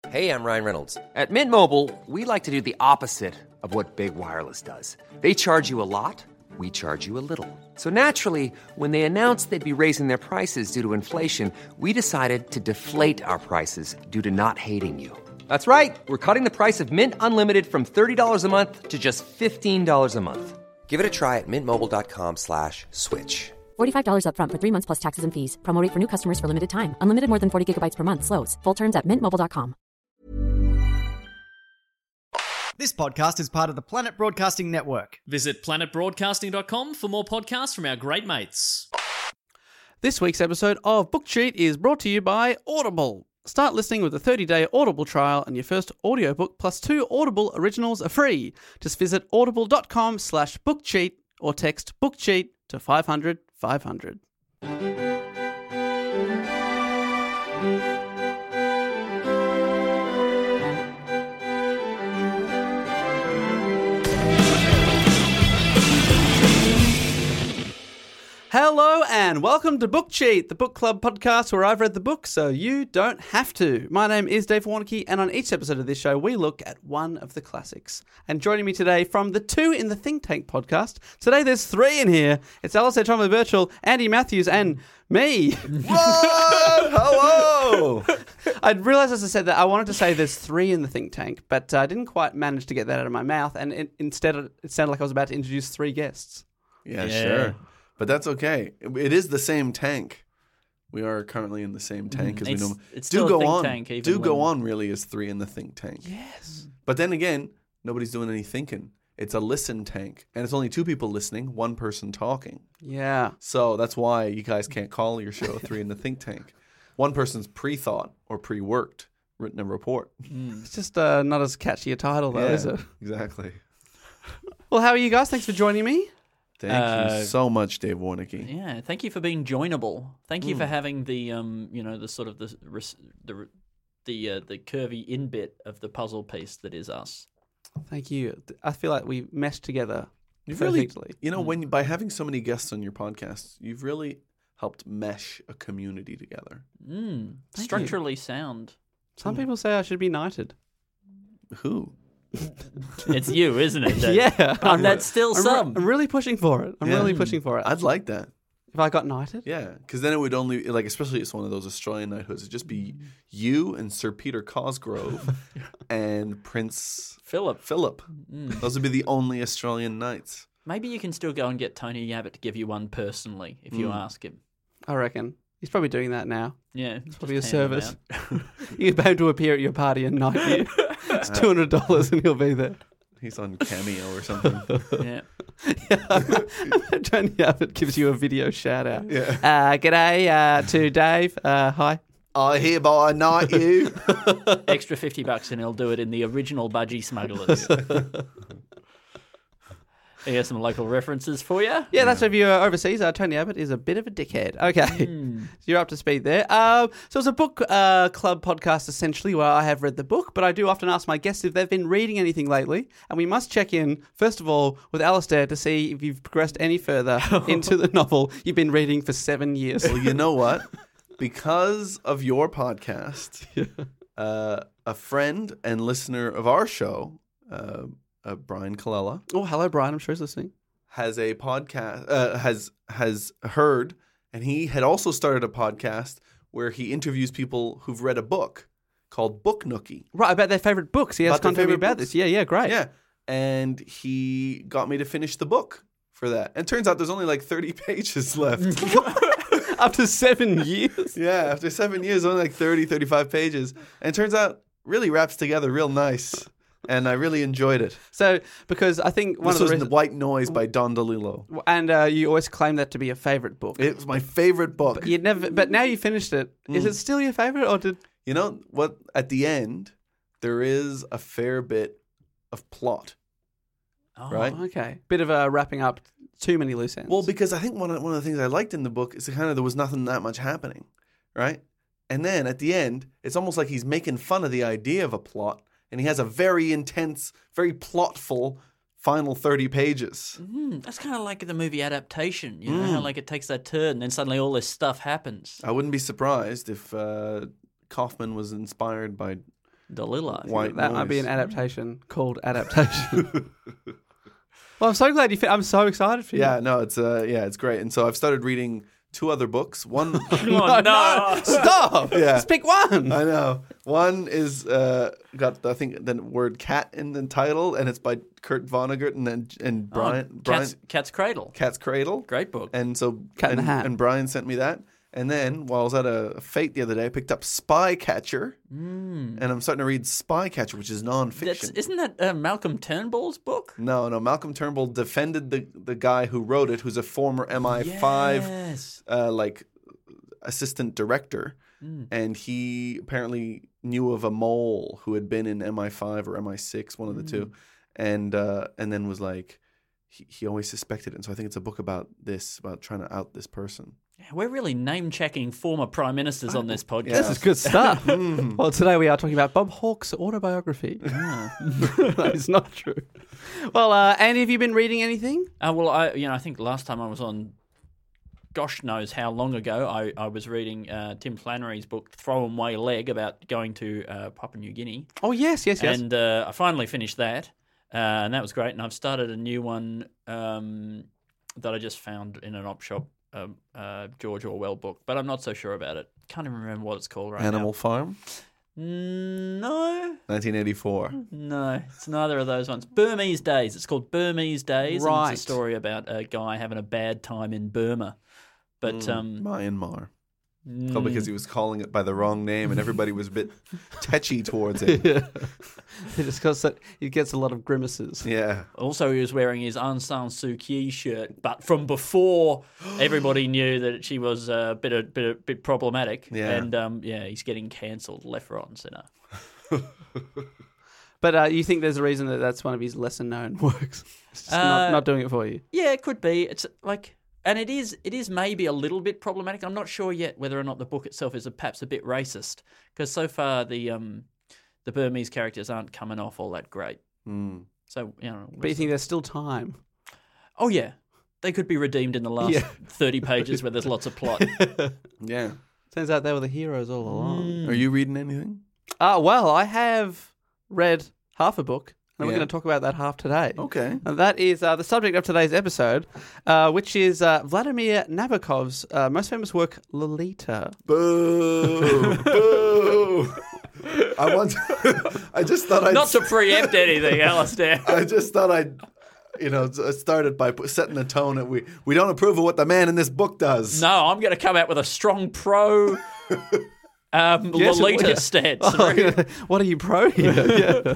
Hey, I'm Ryan Reynolds. At Mint Mobile, we like to do the opposite of what Big Wireless does. They charge you a lot, we charge you a little. So naturally, when they announced they'd be raising their prices due to inflation, we decided to deflate our prices due to not hating you. That's right. We're cutting the price of Mint Unlimited from $30 a month to just $15 a month. Give it a try at mintmobile.com/switch. $45 up front for 3 months plus taxes and fees. Promo rate for new customers for limited time. Unlimited more than 40 gigabytes per month. Slows full terms at mintmobile.com. This podcast is part of the Planet Broadcasting Network. Visit planetbroadcasting.com for more podcasts from our great mates. This week's episode of Book Cheat is brought to you by Audible. Start listening with a 30-day Audible trial and your first audiobook plus 2 Audible originals are free. Just visit audible.com/bookcheat or text bookcheat to 500 500. Hello and welcome to Book Cheat, the book club podcast where I've read the book so you don't have to. My name is Dave Warnicky, and on each episode of this show we look at one of the classics. And joining me today from the 2 in the Think Tank podcast, today there's 3 in here. It's Alistair Thomas Birchall, Andy Matthews, and me. What? Hello! I realised as I said that I wanted to say there's 3 in the Think Tank, but I didn't quite manage to get that out of my mouth, and instead it sounded like I was about to introduce 3 guests. Yeah, sure. But that's okay. It is the same tank. We are currently in the same tank as we know. It's still a think tank. Do Go On really is 3 in the think tank. Yes. But then again, nobody's doing any thinking. It's a listen tank. And it's only 2 people listening, 1 person talking. Yeah. So that's why you guys can't call your show 3 in the think tank. 1 person's pre-thought or pre-worked, written a report. It's just not as catchy a title though, is it? Exactly. Well, how are you guys? Thanks for joining me. Thank you so much, Dave Warnicky. Yeah, thank you for being joinable. Thank you for having the the sort of the curvy in bit of the puzzle piece that is us. Thank you. I feel like we meshed together You've perfectly. really, by having so many guests on your podcast, you've really helped mesh a community together. Structurally sound. Some people say I should be knighted. Who? It's you, isn't it? Yeah. But that's still I'm really pushing for it. I'm really pushing for it. I'd like that. If I got knighted? Yeah, because then it would only, especially if it's one of those Australian knighthoods, it'd just be you and Sir Peter Cosgrove and Prince Philip. Those would be the only Australian knights. Maybe you can still go and get Tony Abbott to give you one personally if you ask him. I reckon. He's probably doing that now. Yeah. It's probably a service. You get him to appear at your party and knight you. It's $200 and he'll be there. He's on Cameo or something. Yeah. Tony Abbott gives you a video shout out. Yeah. G'day to Dave. Hi. I hereby knight you. Extra $50 and he'll do it in the original Budgie Smugglers. Here's some local references for you. Yeah, that's if you're overseas. Tony Abbott is a bit of a dickhead. Okay, so you're up to speed there. So it's a book club podcast, essentially, where I have read the book, but I do often ask my guests if they've been reading anything lately, and we must check in, first of all, with Alistair to see if you've progressed any further into the novel you've been reading for 7 years. Well, you know what? Because of your podcast, a friend and listener of our show, Brian Colella. Oh, hello, Brian. I'm sure he's listening. Has a podcast, has heard, and he had also started a podcast where he interviews people who've read a book called Book Nookie. Right, about their favourite books. He has About their content favourite about books. this. Yeah, great. Yeah. And he got me to finish the book for that. And turns out there's only like 30 pages left. After 7 years. Yeah, after 7 years, only like 30, 35 pages. And it turns out really wraps together real nice. And I really enjoyed it. So, because I think one This of the was reasons... The White Noise by Don DeLillo. And you always claim that to be your favourite book. It was my favorite book. But now you finished it. Is it still your favourite, or did... You know what? At the end, there is a fair bit of plot. Oh, right? Okay. Bit of a wrapping up too many loose ends. Well, because I think one of the things I liked in the book is kind of there was nothing that much happening, right? And then at the end, it's almost like he's making fun of the idea of a plot, and he has a very intense, very plotful final 30 pages. That's kind of like the movie adaptation, you know, how like it takes that turn and then suddenly all this stuff happens. I wouldn't be surprised if Kaufman was inspired by Delilah. White That might be noise. an adaptation called Adaptation. Well, I'm so glad I'm so excited for you. Yeah, no, it's great. And so I've started reading 2 other books. One, Oh, no. Stop! Yeah. Just pick one! I know. One is got I think the word cat in the title, and it's by Kurt Vonnegut and Brian Cat's Cradle. Cat's Cradle. Great book. And so Cat in the Hat. And Brian sent me that. And then while I was at a fete the other day, I picked up Spy Catcher, and I'm starting to read Spy Catcher, which is nonfiction. Isn't that Malcolm Turnbull's book? No. Malcolm Turnbull defended the guy who wrote it, who's a former MI5 Yes. like assistant director, and he apparently knew of a mole who had been in MI5 or MI6, one of the two, and then was like he always suspected it. And so I think it's a book about trying to out this person. We're really name-checking former prime ministers on this podcast. This is good stuff. Well, today we are talking about Bob Hawke's autobiography. That is not true. Well, Andy, have you been reading anything? Well, I think last time I was on, gosh knows how long ago, I was reading Tim Flannery's book, Throwaway Leg, about going to Papua New Guinea. Oh, yes. And I finally finished that, and that was great. And I've started a new one that I just found in an op shop, George Orwell book, but I'm not so sure about it. Can't even remember what it's called right Animal Farm, No, 1984. no, it's neither of those ones. Burmese Days. It's called Burmese Days. Right. And it's a story about a guy having a bad time in Burma. But Myanmar. Probably because he was calling it by the wrong name, and everybody was a bit tetchy towards it. They discuss that he gets a lot of grimaces. Yeah. also he was wearing his Aung San Suu Kyi shirt, but from before everybody knew that she was a bit problematic. Yeah. And he's getting cancelled left, right, and centre. But you think there's a reason that that's one of his lesser-known works? It's just not doing it for you. Yeah, it could be. It's like, and it is maybe a little bit problematic. I'm not sure yet whether or not the book itself is perhaps a bit racist, because so far the Burmese characters aren't coming off all that great. So But you think there's still time? Oh yeah, they could be redeemed in the last 30 pages where there's lots of plot. Yeah. Turns out they were the heroes all along. Are you reading anything? Well, I have read half a book, and we're Yeah. going to talk about that half today. Okay. And that is the subject of today's episode, which is Vladimir Nabokov's most famous work, Lolita. Boo! Boo! I just thought I'd... Not to preempt anything, Alistair. I just thought I'd... started by setting the tone that we don't approve of what the man in this book does. No, I'm going to come out with a strong pro Lolita stance. What are you pro here?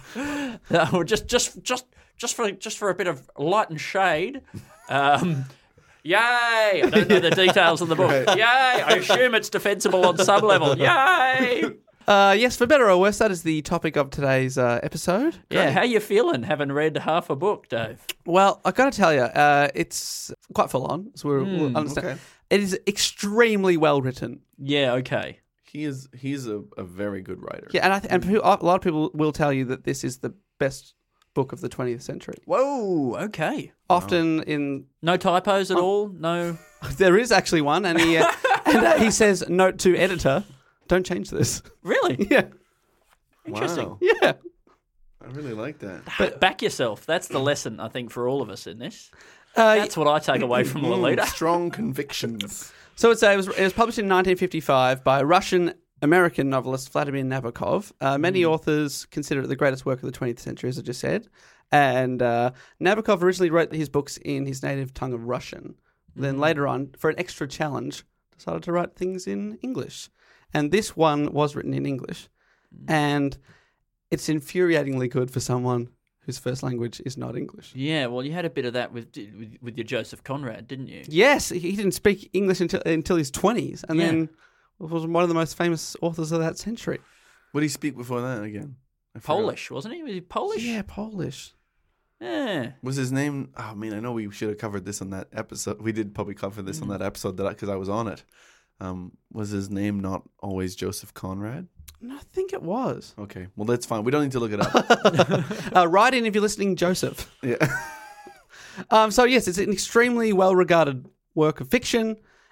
Just for a bit of light and shade. Yay! I don't know the details of the book. Right. Yay! I assume it's defensible on some level. Yay! Yes, for better or worse, that is the topic of today's episode. Yeah, how you feeling having read half a book, Dave? Well, I've got to tell you, it's quite full on, so we'll understand. okay. It is extremely well written. Yeah, okay. He's a very good writer. Yeah, and a lot of people will tell you that this is the best book of the 20th century. Whoa, okay. Often in... No typos at all? No. There is actually one, and he says, note to editor, don't change this. Really? Yeah. Interesting. Wow. Yeah. I really like that. But back yourself. That's the lesson, I think, for all of us in this. That's what I take away from Lolita. Strong convictions. So it was published in 1955 by Russian-American novelist Vladimir Nabokov. Many authors consider it the greatest work of the 20th century, as I just said. And Nabokov originally wrote his books in his native tongue of Russian. Then later on, for an extra challenge, decided to write things in English. And this one was written in English. And it's infuriatingly good for someone whose first language is not English. Yeah, well, you had a bit of that with your Joseph Conrad, didn't you? Yes, he didn't speak English until his 20s, and then was one of the most famous authors of that century. What did he speak before that again? I forgot. Polish, wasn't he? Was he Polish? Yeah, Polish. Yeah. Was his name? Oh, I know we should have covered this on that episode. We did probably cover this on that episode because I was on it. Was his name not always Joseph Conrad? No, I think it was. Okay, well that's fine. We don't need to look it up. Write in if you're listening, Joseph. Yeah. So yes, it's an extremely well-regarded work of fiction,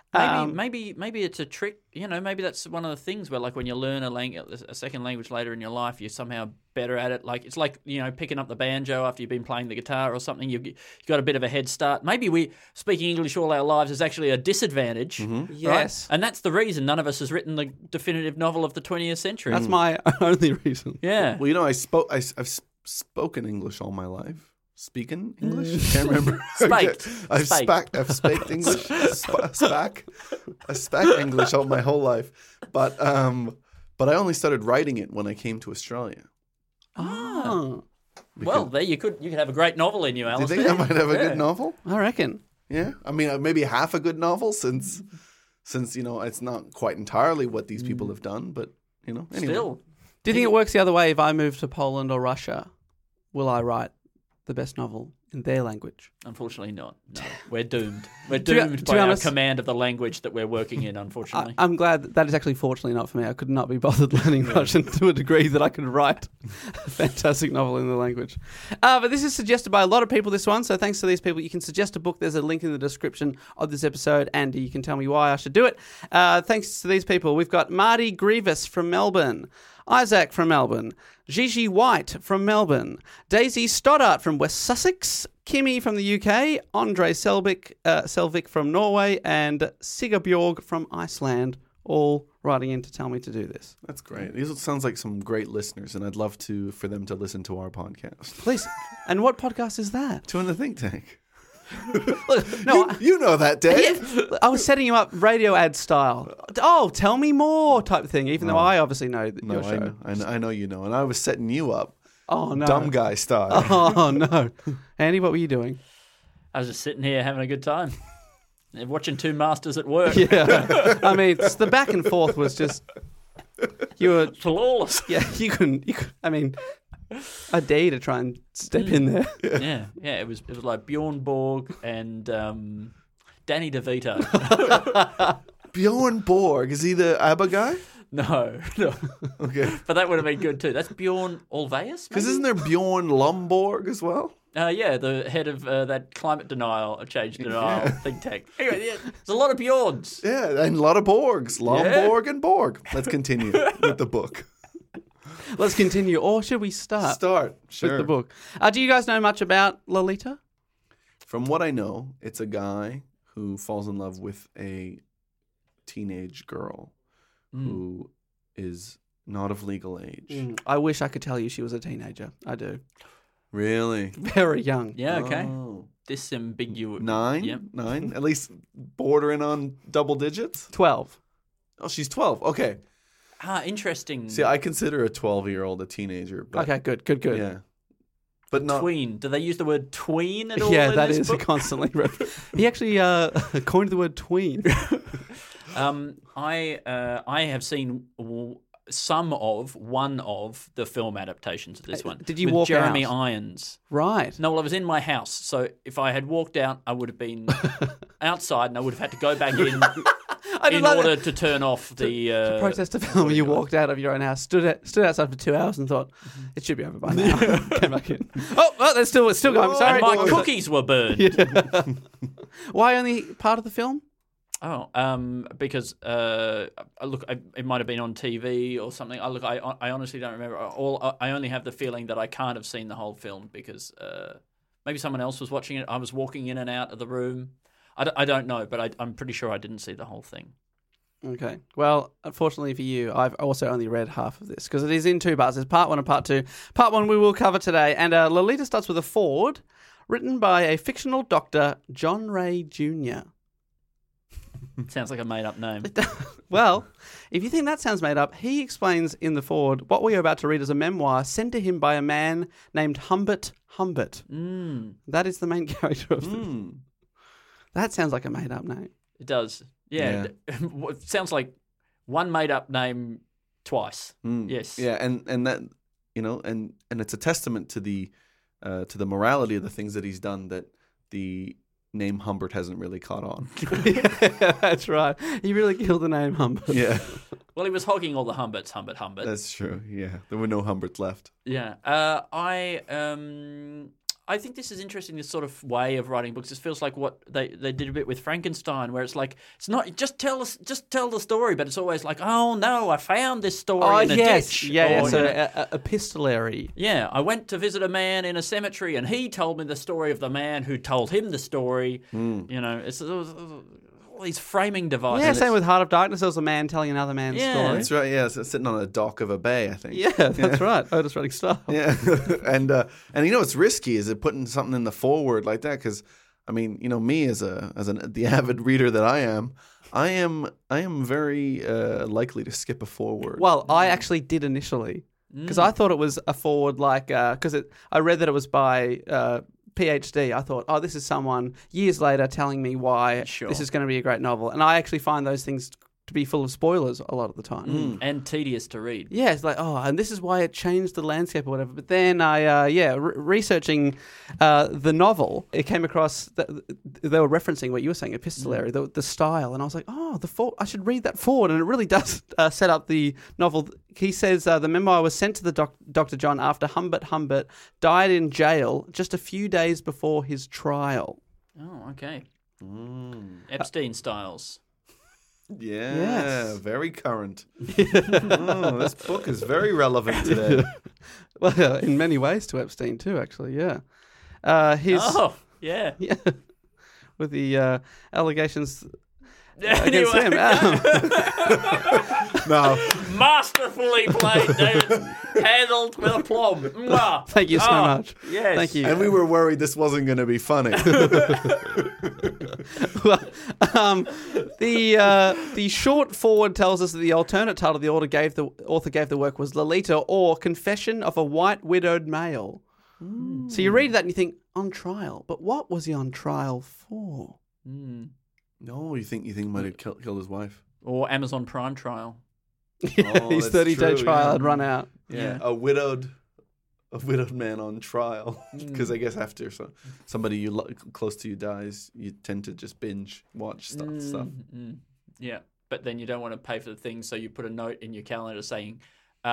Maybe it's a trick. You know, maybe that's one of the things where, like, when you learn a second language later in your life, you're somehow better at it. Like, it's like, you know, picking up the banjo after you've been playing the guitar or something. You've got a bit of a head start. Maybe speaking English all our lives is actually a disadvantage. Mm-hmm. Right? Yes. And that's the reason none of us has written the definitive novel of the 20th century. That's my only reason. Yeah. Well, you know, I've spoken English all my life. Speaking English? Can't remember. Spaked. I've spaked English. I spak English all my whole life. But I only started writing it when I came to Australia. Oh. Well, there you could have a great novel in you, Do you Alistair. think I might have a good novel? I reckon. Yeah. I mean, maybe half a good novel since you know, it's not quite entirely what these people have done, but you know, anyway. Still. Do you think it works the other way? If I move to Poland or Russia, will I write the best novel in their language? Unfortunately not. No, we're doomed. We're To be doomed by our honest- command of the language that we're working in, unfortunately. I'm glad that is actually fortunately not for me. I could not be bothered learning Russian to a degree that I could write a fantastic novel in the language. But this is suggested by a lot of people, this one, so thanks to these people. You can suggest a book. There's a link in the description of this episode, and you can tell me why I should do it. Thanks to these people. We've got Marty Grievous from Melbourne, Isaac from Melbourne, Gigi White from Melbourne, Daisy Stoddart from West Sussex, Kimmy from the UK, Andre Selvik from Norway, and Sigga Bjorg from Iceland, all writing in to tell me to do this. That's great. These sounds like some great listeners, and I'd love for them to listen to our podcast. Please. And what podcast is that? Two in the Think Tank. No, You know that, Dave. yeah, I was setting you up radio ad style. Oh, tell me more type of thing, even though I obviously know that No, your show. I know you know, and I was setting you up, Oh, no. dumb guy style. Oh, no. Andy, what were you doing? I was just sitting here having a good time. Watching two masters at work. Yeah. I mean, the back and forth was just... You were... Flawless. Yeah, you couldn't... I mean, I dare you to try and step in there. Yeah. It was like Bjorn Borg and Danny DeVito. Bjorn Borg, is he the ABBA guy? No. Okay. But that would have been good too. That's Bjorn Ulvaeus? Because isn't there Bjorn Lomborg as well? Yeah, the head of that climate denial, change denial think tank. Anyway, yeah, there's a lot of Bjorns. Yeah, and a lot of Borgs. Lomborg and Borg. Let's continue with the book. Let's continue. Or should we start Sure. with the book? Do you guys know much about Lolita? From what I know, it's a guy who falls in love with a teenage girl who is not of legal age. I wish I could tell you she was a teenager. I do. Really? Very young. Yeah, okay. Oh. Disambiguous. 9? Yep. 9? At least bordering on double digits? 12. Oh, she's 12. Okay. Interesting. See, I consider a 12-year-old a teenager. But Okay, good. Yeah. But not... Tween. Do they use the word tween at all? Yeah, in that this is book? constantly. He actually coined the word tween. I have seen one of the film adaptations of this one. Did you with walk Jeremy out? Irons? Right. No, well, I was in my house, so if I had walked out, I would have been outside, and I would have had to go back in in order to turn off the protest a film. You walked out of your own house, stood outside for 2 hours, and thought it should be over by now. Came back in. Oh, well, it's still going. Sorry, And my cookies were burned. Why only part of the film? Oh, because look, it might have been on TV or something. I honestly don't remember. I only have the feeling that I can't have seen the whole film because maybe someone else was watching it. I was walking in and out of the room. I don't know, but I'm pretty sure I didn't see the whole thing. Okay. Well, unfortunately for you, I've also only read half of this because it is in two parts. There's part 1 and part 2. Part 1 we will cover today. And Lolita starts with a foreword written by a fictional doctor, John Ray Jr. Sounds like a made-up name. Well, if you think that sounds made up, he explains in the foreword what we are about to read as a memoir sent to him by a man named Humbert Humbert. That is the main character of this. That sounds like a made-up name. It does. Yeah. It sounds like one made-up name twice. Yes. Yeah, and that, you know, and it's a testament to the morality of the things that he's done that the name Humbert hasn't really caught on. Yeah, that's right. He really killed the name Humbert. Yeah. Well, he was hogging all the Humberts, Humbert. That's true. Yeah. There were no Humberts left. Yeah. I I think this is interesting. This sort of way of writing books. This feels like what they did a bit with Frankenstein, where it's like it's not just tell the story, but it's always like, oh no, I found this story in a ditch. Yeah, Or, so you know, epistolary. yeah, I went to visit a man in a cemetery, and he told me the story of the man who told him the story. You know, it's all these framing devices. Yeah, same with Heart of Darkness. There was a man telling another man's Yeah. story. That's right. Yeah, so sitting on a dock of a bay, I think. Yeah, that's right. Otis Redding style. Yeah, and you know what's risky is it putting something in the foreword like that because, I mean, you know, me as the avid reader that I am very likely to skip a foreword. Well, I actually did initially because I thought it was a forward because I read that it was by PhD. I thought, oh, this is someone years later telling me why this is going to be a great novel, and I actually find those things to be full of spoilers a lot of the time. and tedious to read. Yeah, it's like, oh, and this is why it changed the landscape or whatever. But then I, researching the novel, it came across that they were referencing what you were saying, epistolary, the style. And I was like, oh, I should read that forward. And it really does set up the novel. He says the memoir was sent to the Dr. John after Humbert died in jail just a few days before his trial. Oh, okay. Epstein styles. Yeah, Yes. very current. This book is very relevant today. Well, in many ways to Epstein too, actually, yeah. Oh, yeah. Yeah, with the allegations Anyway. against him. No, Masterfully played, David. Handled with aplomb. Mwah. Thank you so much. Yes. Thank you. and we were worried this wasn't going to be funny. Well, the short forward tells us that the alternate title the author gave the work was Lolita, or Confession of a White Widowed Male. So you read that and you think, on trial. But what was he on trial for? No, you think might have killed his wife? Or Amazon Prime trial. His that's 30-day true, trial yeah. had run out. Yeah, a widowed man on trial. Because I guess after somebody close to you dies, you tend to just binge watch stuff. Yeah, but then you don't want to pay for the thing, so you put a note in your calendar saying,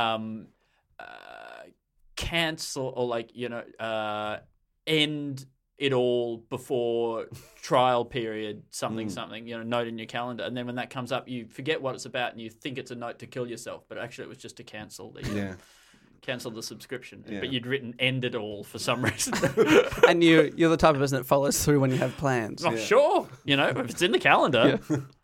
cancel or end it all before trial period, something, note in your calendar. And then when that comes up, you forget what it's about and you think it's a note to kill yourself, but actually it was just to cancel the subscription. Yeah. But you'd written end it all for some reason. And you're the type of person that follows through when you have plans. Oh, sure. If it's in the calendar.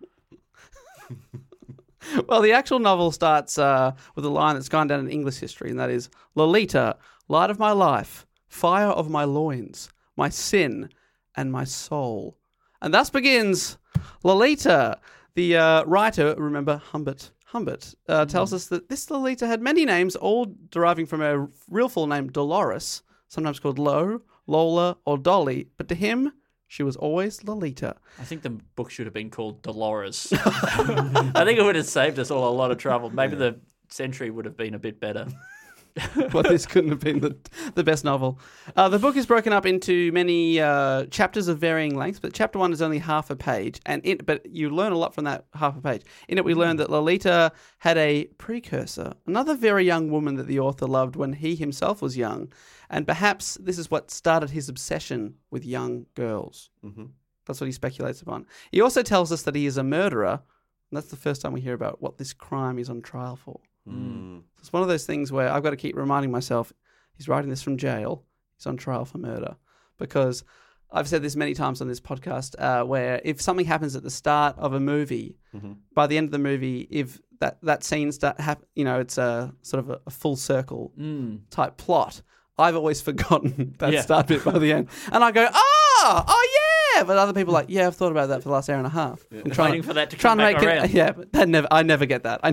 Well, the actual novel starts with a line that's gone down in English history, and that is, Lolita, light of my life, fire of my loins, my sin, and my soul. And thus begins Lolita. The writer, remember, Humbert, tells us that this Lolita had many names, all deriving from her real full name, Dolores, sometimes called Lo, Lola, or Dolly. But to him, she was always Lolita. I think the book should have been called Dolores. I think it would have saved us all a lot of trouble. Maybe the Century would have been a bit better. But this couldn't have been the best novel. The book is broken up into many chapters of varying lengths, but chapter 1 is only half a page, but you learn a lot from that half a page. In it, we learn that Lolita had a precursor, another very young woman that the author loved when he himself was young, and perhaps this is what started his obsession with young girls. Mm-hmm. That's what he speculates upon. He also tells us that he is a murderer, and that's the first time we hear about what this crime is on trial for. It's one of those things where I've got to keep reminding myself, he's writing this from jail, he's on trial for murder. Because I've said this many times on this podcast, where if something happens at the start of a movie, by the end of the movie, if that scene it's a sort of a full circle type plot, I've always forgotten that start bit by the end. And I go, oh yeah! But other people are like, yeah, I've thought about that for the last hour and a half. Yeah. And waiting for that to come back around. Yeah, but I never get that.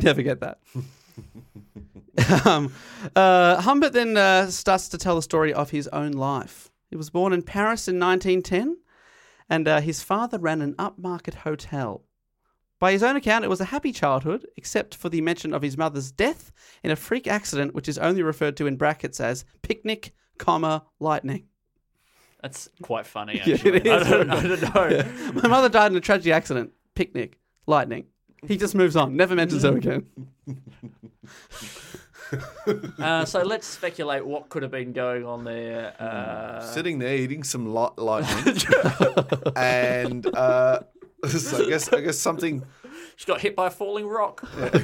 Humbert then starts to tell the story of his own life. He was born in Paris in 1910, and his father ran an upmarket hotel. By his own account, it was a happy childhood, except for the mention of his mother's death in a freak accident, which is only referred to in brackets as picnic, lightning. That's quite funny, actually. Yeah, it is. I don't know. Yeah. My mother died in a tragic accident. Picnic, lightning. He just moves on, never mentions her again. So let's speculate what could have been going on there. Sitting there eating some lightning, and so I guess something. She got hit by a falling rock.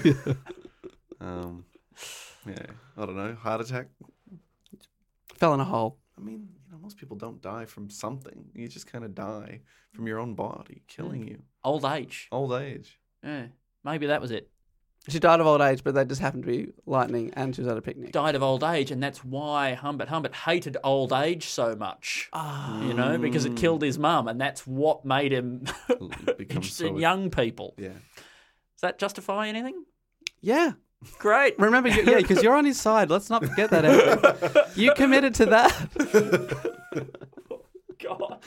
Yeah, I don't know. Heart attack. Fell in a hole. I mean, most people don't die from something. You just kind of die from your own body killing you. Old age. Old age. Yeah, maybe that was it. She died of old age, but they just happened to be lightning, and she was at a picnic. Died of old age, and that's why Humbert hated old age so much. Because it killed his mum, and that's what made him interested in young people. Yeah. Does that justify anything? Yeah. Great. Remember, because you're on his side. Let's not forget that, Andrew. You committed to that. God.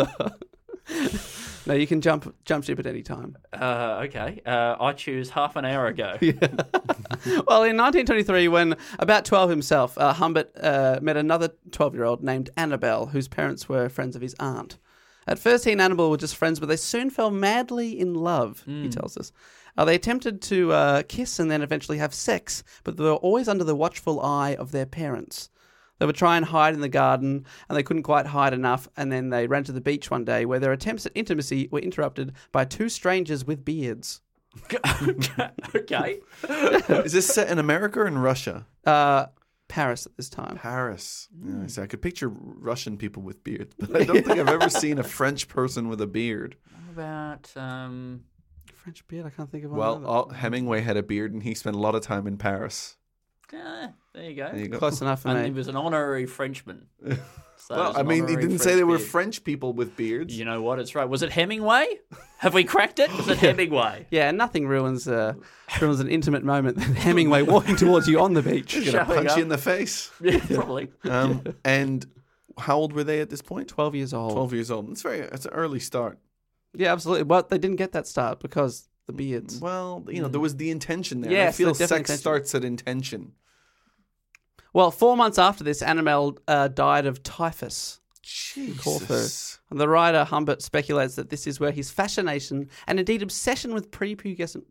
No, you can jump ship at any time. Okay. I choose half an hour ago. Well, in 1923, when about 12 himself, Humbert met another 12-year-old named Annabelle, whose parents were friends of his aunt. At first, he and Annabelle were just friends, but they soon fell madly in love, he tells us. They attempted to kiss and then eventually have sex, but they were always under the watchful eye of their parents. They would try and hide in the garden, and they couldn't quite hide enough, and then they ran to the beach one day where their attempts at intimacy were interrupted by two strangers with beards. Okay. Is this set in America or in Russia? Paris at this time. Paris. Yeah, see, I could picture Russian people with beards, but I don't think I've ever seen a French person with a beard. What about... French beard? I can't think of one. Well, Hemingway had a beard, and he spent a lot of time in Paris. There you go. There you go. Close enough for And me. he was an honorary Frenchman. So Well, I mean, he didn't say there were French people with beards. You know what? It's right. Was it Hemingway? Have we cracked it? Was it Hemingway? Yeah, nothing ruins an intimate moment than Hemingway walking towards you on the beach. He's gonna Showing punch up. you in the face. Yeah, probably. And how old were they at this point? 12 years old. 12 years old. It's an early start. Yeah, absolutely. But they didn't get that start because the beards. Well, there was the intention there. Yes, I feel the definite sex intention. starts at intention. Well, 4 months after this, Annabelle died of typhus. Jesus. And the writer Humbert speculates that this is where his fascination and indeed obsession with prepubescent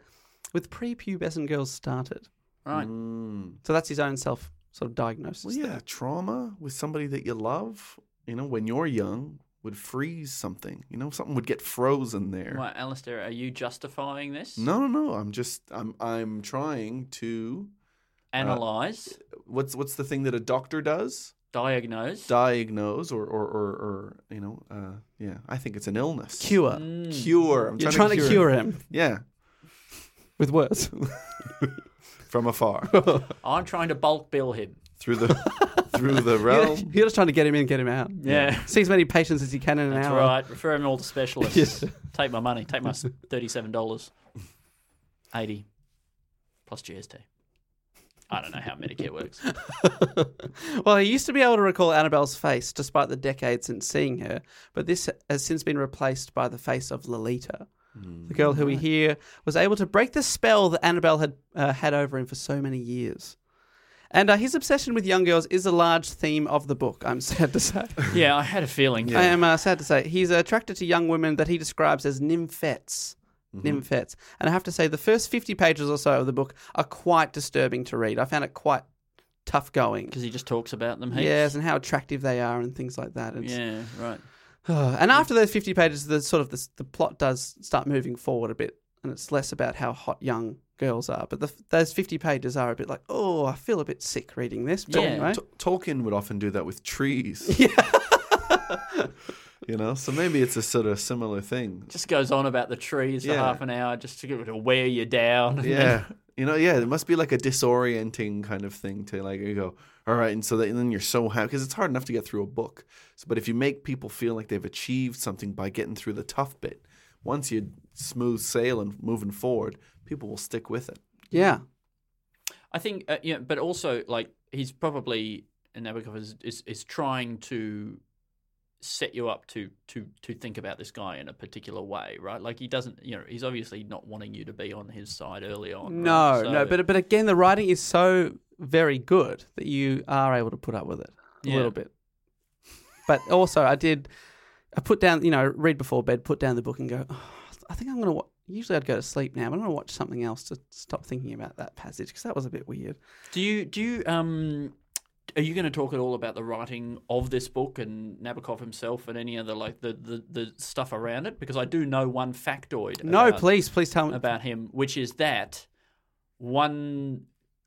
girls started. Right. So that's his own self sort of diagnosis. Well, yeah, there. trauma with somebody that you love, when you're young, would freeze something. Something would get frozen there. What, Alistair, are you justifying this? No. I'm trying to Analyze, what's the thing that a doctor does? diagnose. Diagnose or I think it's an illness. Cure. Cure. I'm You're trying to cure him Yeah, with words. from afar I'm trying to bulk bill him. through the realm. You're just trying to get him in, get him out. Yeah. See as many patients as you can in an That's hour. right. Refer him all to specialists. Take my money. Take my $37. 80 plus GST. I don't know how Medicare works. Well, he used to be able to recall Annabelle's face despite the decades since seeing her, but this has since been replaced by the face of Lolita. The girl who we hear was able to break the spell that Annabelle had had over him for so many years. And his obsession with young girls is a large theme of the book, I'm sad to say. Yeah, I had a feeling. I am sad to say. He's attracted to young women that he describes as nymphets. Nymphets. And I have to say, the first 50 pages or so of the book are quite disturbing to read. I found it quite tough going. Because he just talks about them heaps. Yes, and how attractive they are and things like that. Yeah, right. And after those 50 pages, the plot does start moving forward a bit, and it's less about how hot young girls are. But those 50 pages are a bit like, oh, I feel a bit sick reading this. But Yeah. anyway. Tolkien would often do that with trees. So maybe it's a sort of similar thing. Just goes on about the trees for Yeah. half an hour just to wear you down. Yeah. It must be like a disorienting kind of thing to you go, all right, and then you're so happy because it's hard enough to get through a book. But if you make people feel like they've achieved something by getting through the tough bit, once you smooth sail and moving forward, people will stick with it. Yeah. I think, but also, he's probably, Nabokov is trying to set you up to think about this guy in a particular way, right? Like he doesn't, he's obviously not wanting you to be on his side early on. No, right? no. But again, the writing is so very good that you are able to put up with it a Yeah. little bit. But also, I put down, read before bed, put down the book and go, oh, I think I'm going to Usually I'd go to sleep now, but I'm going to watch something else to stop thinking about that passage because that was a bit weird. Do you are you going to talk at all about the writing of this book and Nabokov himself and any other like the stuff around it? Because I do know one factoid. No, about, please tell me about him, which is that one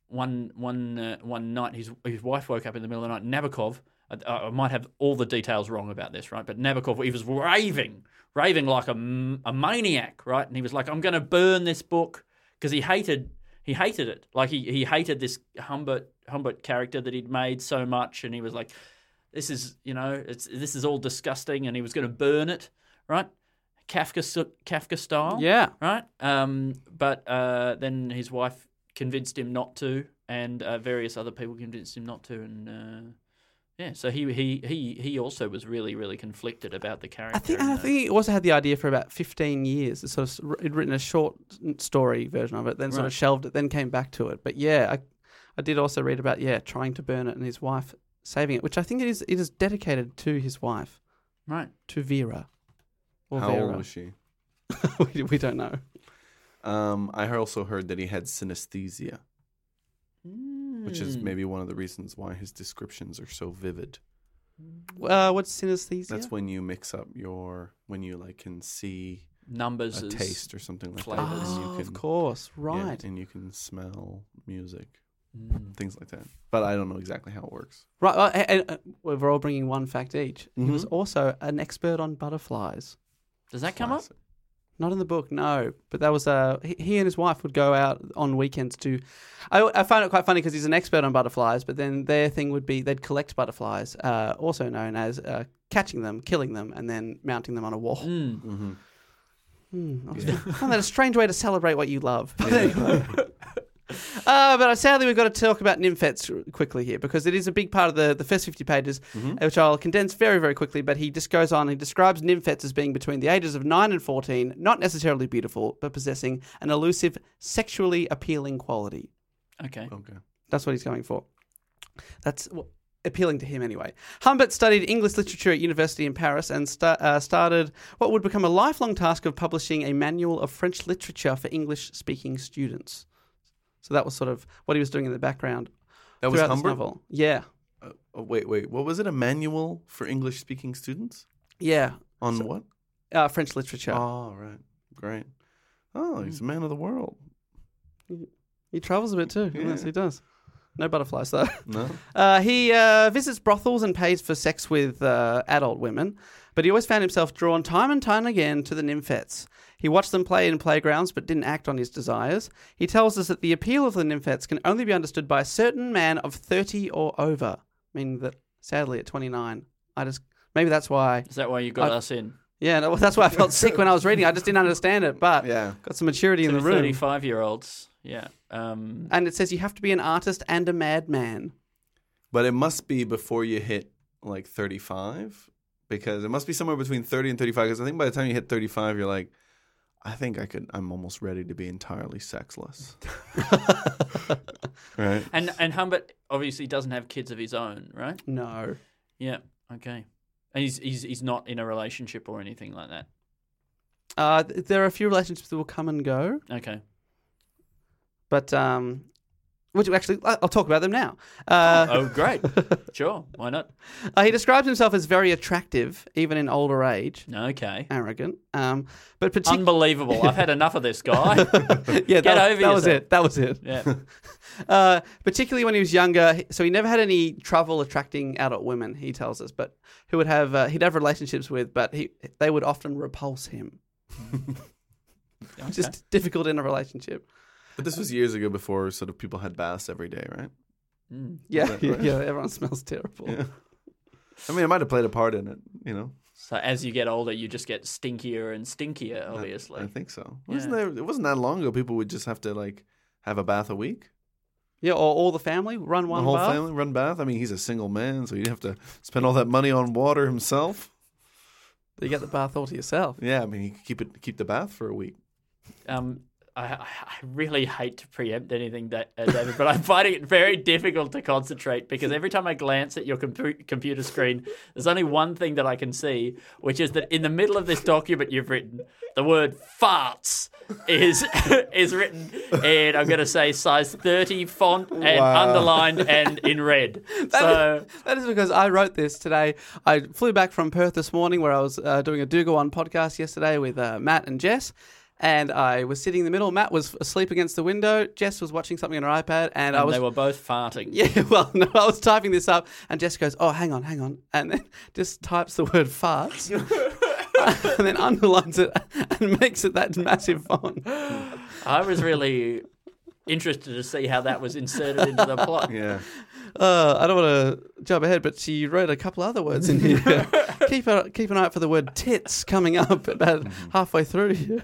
night his wife woke up in the middle of the night. Nabokov, I might have all the details wrong about this, right? But Nabokov, he was raving like a maniac, right? And he was like, "I'm going to burn this book," because he hated it. Like he hated this Humbert character that he'd made so much, and he was like, "This is this is all disgusting," and he was going to burn it, right? Kafka style, Yeah. right. But then his wife convinced him not to, and various other people convinced him not to, and so he also was really, really conflicted about the character. I think he also had the idea for about 15 years. He'd written a short story version of it, then sort of shelved it, then came back to it. But yeah, I did also read about trying to burn it and his wife saving it, which I think it is dedicated to his wife, right? To Vera. Or How Vera. old was she? we don't know. I also heard that he had synesthesia, which is maybe one of the reasons why his descriptions are so vivid. What's synesthesia? That's when you mix up when you like can see Numbers, a taste or something like flavors. that. And you Oh, can, of course, right. and you can smell music, things like that. But I don't know exactly how it works. Right, and we're all bringing one fact each. He was Mhm. also an expert on butterflies. Does that come up? Classic. Not in the book, no. But that was he and his wife would go out on weekends to. I find it quite funny because he's an expert on butterflies, but then their thing would be they'd collect butterflies, also known as catching them, killing them, and then mounting them on a wall. Mm-hmm. I find that a strange way to celebrate what you love. But anyway. But sadly, we've got to talk about nymphets quickly here because it is a big part of the first 50 pages, which I'll condense very, very quickly. But he just goes on. He describes nymphets as being between the ages of 9 and 14, not necessarily beautiful, but possessing an elusive, sexually appealing quality. Okay. That's what he's going for. That's appealing to him anyway. Humbert studied English literature at university in Paris and started what would become a lifelong task of publishing a manual of French literature for English-speaking students. So that was sort of what he was doing in the background. That was throughout this Humbert? novel. Yeah. Wait. What was it? A manual for English-speaking students? Yeah. On what? French literature. Oh, right. Great. Oh, he's a man of the world. He travels a bit too. Yeah. Yes, he does. No butterflies, though. No? He visits brothels and pays for sex with adult women, but he always found himself drawn time and time again to the nymphets. He watched them play in playgrounds but didn't act on his desires. He tells us that the appeal of the nymphets can only be understood by a certain man of 30 or over, meaning that, sadly, at 29, maybe that's why... Is that why you got us in? Yeah, no, that's why I felt sick when I was reading. I just didn't understand it, but Yeah. got some maturity in the room. 35-year-olds, yeah. And it says you have to be an artist and a madman. But it must be before you hit like 35, because it must be somewhere between 30 and 35. Because I think by the time you hit 35, you're like, I'm almost ready to be entirely sexless. Right? And Humbert obviously doesn't have kids of his own, right? No. Yeah. Okay. And he's not in a relationship or anything like that. There are a few relationships that will come and go, Okay. but which actually I'll talk about them now. Oh, great. Sure. Why not? He describes himself as very attractive, even in older age. Okay. Arrogant, but particularly Unbelievable. I've had enough of this guy. yeah, Get over that was yourself. it. That was it. Yeah. Particularly when he was younger, so he never had any trouble attracting adult women. He tells us, but who would have he'd have relationships with, but they would often repulse him. Okay. Just difficult in a relationship. But this was years ago before sort of people had baths every day, right? Yeah, that right? yeah. Everyone smells terrible. Yeah. I mean, it might have played a part in it, you know? So as you get older, you just get stinkier and stinkier, obviously. I think so. Yeah. It wasn't that long ago people would just have to like have a bath a week. Yeah, or all the family run one The whole bath. family run bath. I mean, he's a single man, so you'd have to spend all that money on water himself. You get the bath all to yourself. Yeah, I mean, he could keep the bath for a week. I really hate to preempt anything, David, but I'm finding it very difficult to concentrate because every time I glance at your computer screen, there's only one thing that I can see, which is that in the middle of this document you've written, the word farts is written in, I'm going to say, size 30 font and underlined and in red. That is because I wrote this today. I flew back from Perth this morning where I was doing a Do Go On podcast yesterday with Matt and Jess. And I was sitting in the middle. Matt was asleep against the window. Jess was watching something on her iPad. And they were both farting. Yeah, well, no, I was typing this up. And Jess goes, oh, hang on. And then just types the word farts. And then underlines it and makes it that massive font. I was really interested to see how that was inserted into the plot. Yeah. I don't want to jump ahead, but she wrote a couple other words in here. Keep an eye out for the word tits coming up about halfway through here.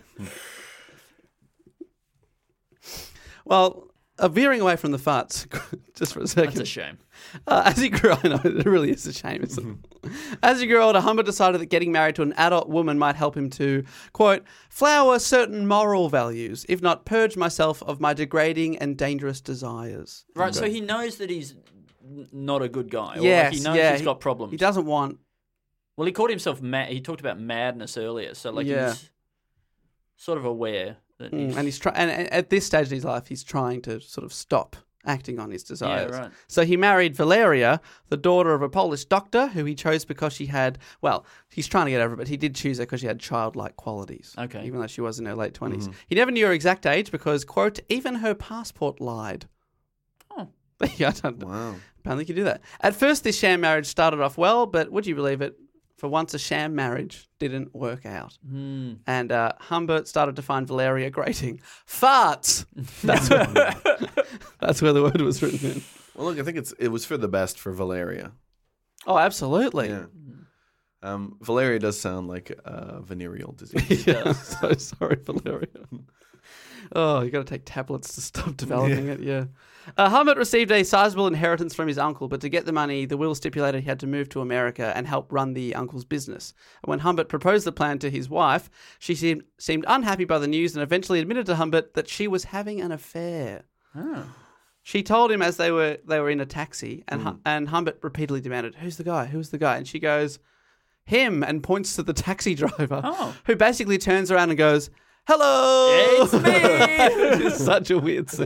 Well, veering away from the farts just for a second. That's a shame. As he grew, I know, it really is a shame, isn't it? As he grew older, Humbert decided that getting married to an adult woman might help him to, quote, flower certain moral values, if not purge myself of my degrading and dangerous desires. Right, so he knows that he's not a good guy. Or Yes, he knows yeah, he's got problems. He doesn't want... Well, he called himself mad. He talked about madness earlier, so he's sort of aware that he's... And and at this stage in his life, he's trying to sort of stop acting on his desires. Yeah, right. So he married Valeria, the daughter of a Polish doctor, who he chose because she had, well, he's trying to get over it, but he did choose her because she had childlike qualities. Okay. Even though she was in her late 20s. He never knew her exact age because, quote, even her passport lied. Oh. Yeah, I don't, Wow. apparently you can do that. At first, this sham marriage started off well, but would you believe it? For once, a sham marriage didn't work out. And Humbert started to find Valeria grating. Farts! That's where the word was written in. Well, look, I think it was for the best for Valeria. Oh, absolutely. Yeah. Valeria does sound like a venereal disease. Yeah, so sorry, Valeria. Oh, you got to take tablets to stop developing it, yeah. Humbert received a sizable inheritance from his uncle, but to get the money, the will stipulated he had to move to America and help run the uncle's business. When Humbert proposed the plan to his wife, she seemed unhappy by the news and eventually admitted to Humbert that she was having an affair. Oh. She told him as they were in a taxi, and Humbert repeatedly demanded, "Who's the guy? Who's the guy?" And she goes, "Him," and points to the taxi driver, who basically turns around and goes, "Hello, It's me!" It's such a weird scene.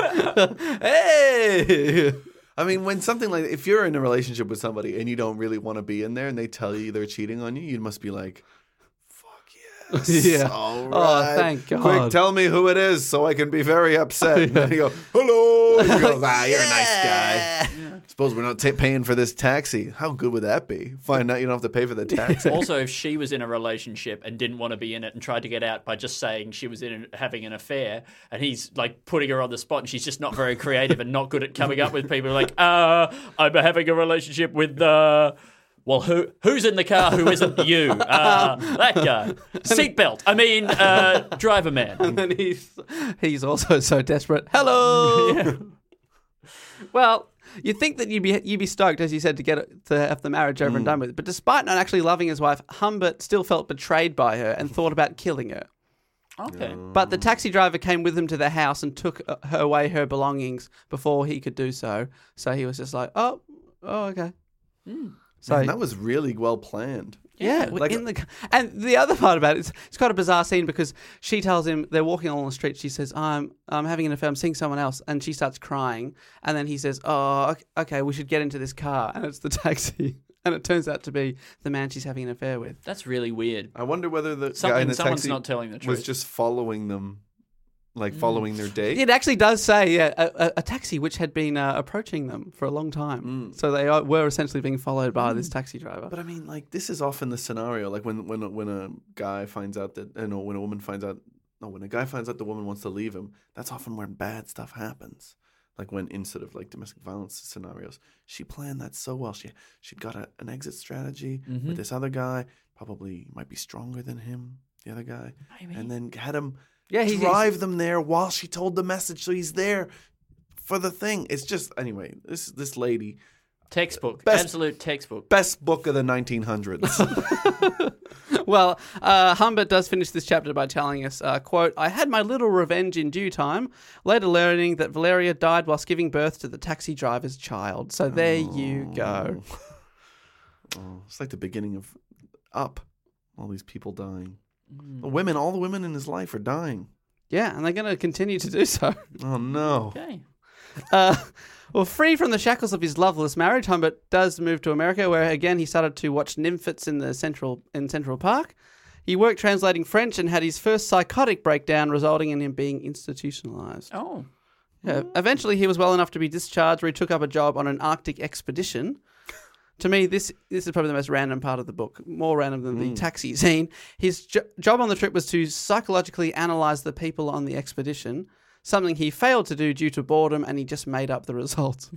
Hey! I mean, when something like, if you're in a relationship with somebody and you don't really want to be in there and they tell you they're cheating on you, you must be like, fuck yes. Yeah. All Oh, right. thank God. Quick, tell me who it is so I can be very upset. And then you go, hello. And he goes, you're a nice guy. Suppose we're not paying for this taxi. How good would that be? Find out you don't have to pay for the taxi. Also, if she was in a relationship and didn't want to be in it and tried to get out by just saying she was having an affair, and he's like putting her on the spot, and she's just not very creative and not good at coming up with people like, I'm having a relationship with well, who's in the car who isn't you? That guy. Seatbelt. I mean, driver man. And then he's also so desperate. Hello. Yeah. Well, you'd think that you'd be stoked, as you said, to have the marriage over and done with. But despite not actually loving his wife, Humbert still felt betrayed by her and thought about killing her. Okay. But the taxi driver came with him to the house and took away her belongings before he could do so. So he was just like, oh, okay. So Man, that was really well planned. yeah, Like- and the other part about it, it's quite a bizarre scene because she tells him they're walking along the street. She says, "I'm having an affair. I'm seeing someone else," and she starts crying. And then he says, "Oh, okay, we should get into this car." And it's the taxi, and it turns out to be the man she's having an affair with. That's really weird. I wonder whether the guy in the Someone's taxi not telling the was truth. just following them, like following their date. It actually does say a taxi which had been approaching them for a long time. So they were essentially being followed by this taxi driver. But I mean, like, this is often the scenario. Like when a guy finds out that, when a woman finds out, when a guy finds out the woman wants to leave him, that's often where bad stuff happens. Like when in sort of like domestic violence scenarios, she planned that so well. She'd got an exit strategy with this other guy. Probably might be stronger than him, the other guy, and then had him drive them there while she told the message, so he's there for the thing. It's just, anyway, this lady, Textbook. Best- Absolute textbook. Best book of the 1900s. Well, Humbert does finish this chapter by telling us, quote, I had my little revenge in due time, later learning that Valeria died whilst giving birth to the taxi driver's child. So there you go. Oh, it's like the beginning of Up. All these people dying. All the women in his life are dying. Yeah, and they're going to continue to do so. Oh, no. Okay. Well, free from the shackles of his loveless marriage, Humbert does move to America, where again he started to watch nymphets in Central Park. He worked translating French and had his first psychotic breakdown, resulting in him being institutionalized. Oh. Yeah, eventually, he was well enough to be discharged, where he took up a job on an Arctic expedition. To me, this is probably the most random part of the book, more random than the taxi scene. His job on the trip was to psychologically analyze the people on the expedition, something he failed to do due to boredom, and he just made up the results.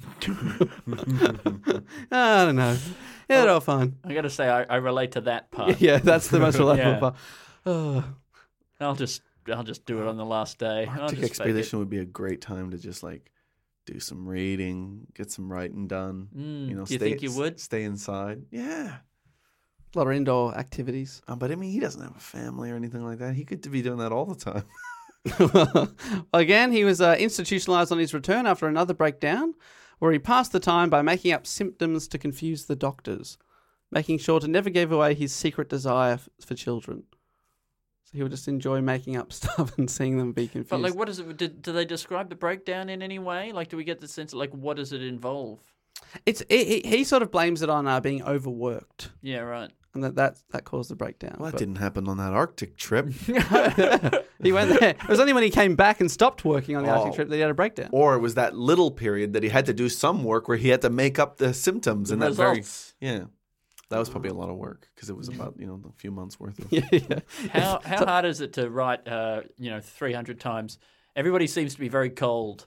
I don't know. Yeah, they're all fine. I got to say, I relate to that part. Yeah, that's the most relatable Yeah. part. Oh. I'll just do it on the last day. I'll Arctic just fake expedition would be a great time to just like do some reading, get some writing done. Do you think you would? Stay inside? Yeah. A lot of indoor activities. But I mean, he doesn't have a family or anything like that. He could be doing that all the time. Again, he was institutionalized on his return after another breakdown, where he passed the time by making up symptoms to confuse the doctors, making sure to never give away his secret desire for children. So he would just enjoy making up stuff and seeing them be confused. But like, what is it? Do they describe the breakdown in any way? Like, do we get the sense of like what does it involve? He sort of blames it on being overworked, Yeah, right. and that caused the breakdown. Well, that But didn't happen on that Arctic trip. he went there. It was only when he came back and stopped working on the Arctic trip that he had a breakdown. Or it was that little period that he had to do some work where he had to make up the symptoms. And that Results. that was probably a lot of work because it was about, a few months worth of. Yeah. How hard is it to write 300 times? Everybody seems to be very cold.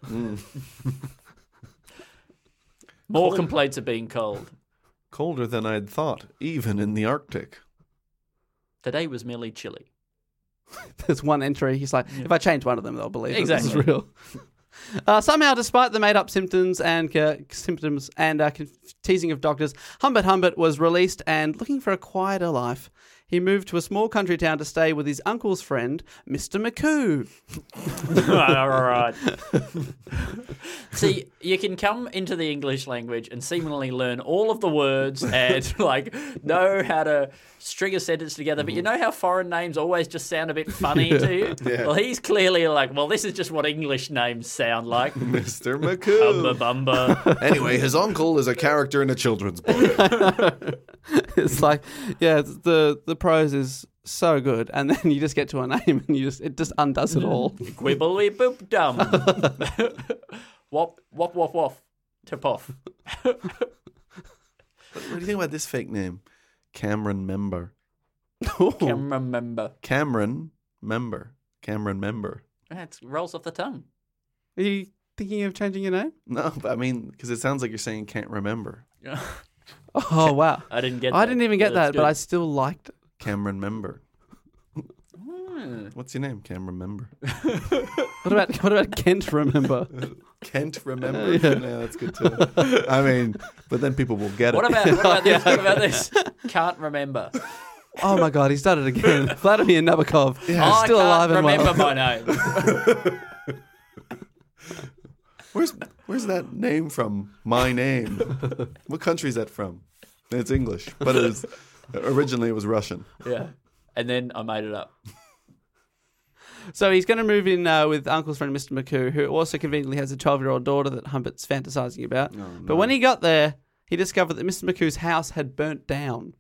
More complaints of being cold. Colder than I'd thought, even in the Arctic. Today was merely chilly. There's one entry. He's like, if I change one of them, they'll believe that this is Exactly. real. Somehow, despite the made-up symptoms and teasing of doctors, Humbert was released and looking for a quieter life. He moved to a small country town to stay with his uncle's friend, Mr. McCoo. All right. See, you can come into the English language and seemingly learn all of the words and like know how to string a sentence together, but you know how foreign names always just sound a bit funny to you? Yeah. Well, he's clearly like, well, this is just what English names sound like. Mr. Humba McCoo. bumba. Anyway, his uncle is a character in a children's book. It's like, yeah, the prose is so good, and then you just get to a name and it just undoes it all. Quibbly boop dum. Wop, wop, wop, wop. Tip off. What do you think about this fake name? Cameron Member. Can't remember. Cameron Member. Cameron Member. It rolls off the tongue. Are you thinking of changing your name? No, but I mean, because it sounds like you're saying can't remember. Oh, wow. I didn't get that. I didn't even get That's that, but good. I still liked it. Cameron Member. What's your name? Cameron Member. What about Kent, remember? Kent Remember. Yeah, that's good too. I mean, but then people will get it. What about this? What about this? Can't remember. Oh my God, he's done it again. Vladimir Nabokov, I still alive can't and remember well. my name. Where's that name from? My name. What country is that from? It's English, but originally it was Russian. Yeah. And then I made it up. So he's going to move in with Uncle's friend, Mr. McCoo, who also conveniently has a 12-year-old daughter that Humbert's fantasizing about. But when he got there, he discovered that Mr. McCoo's house had burnt down.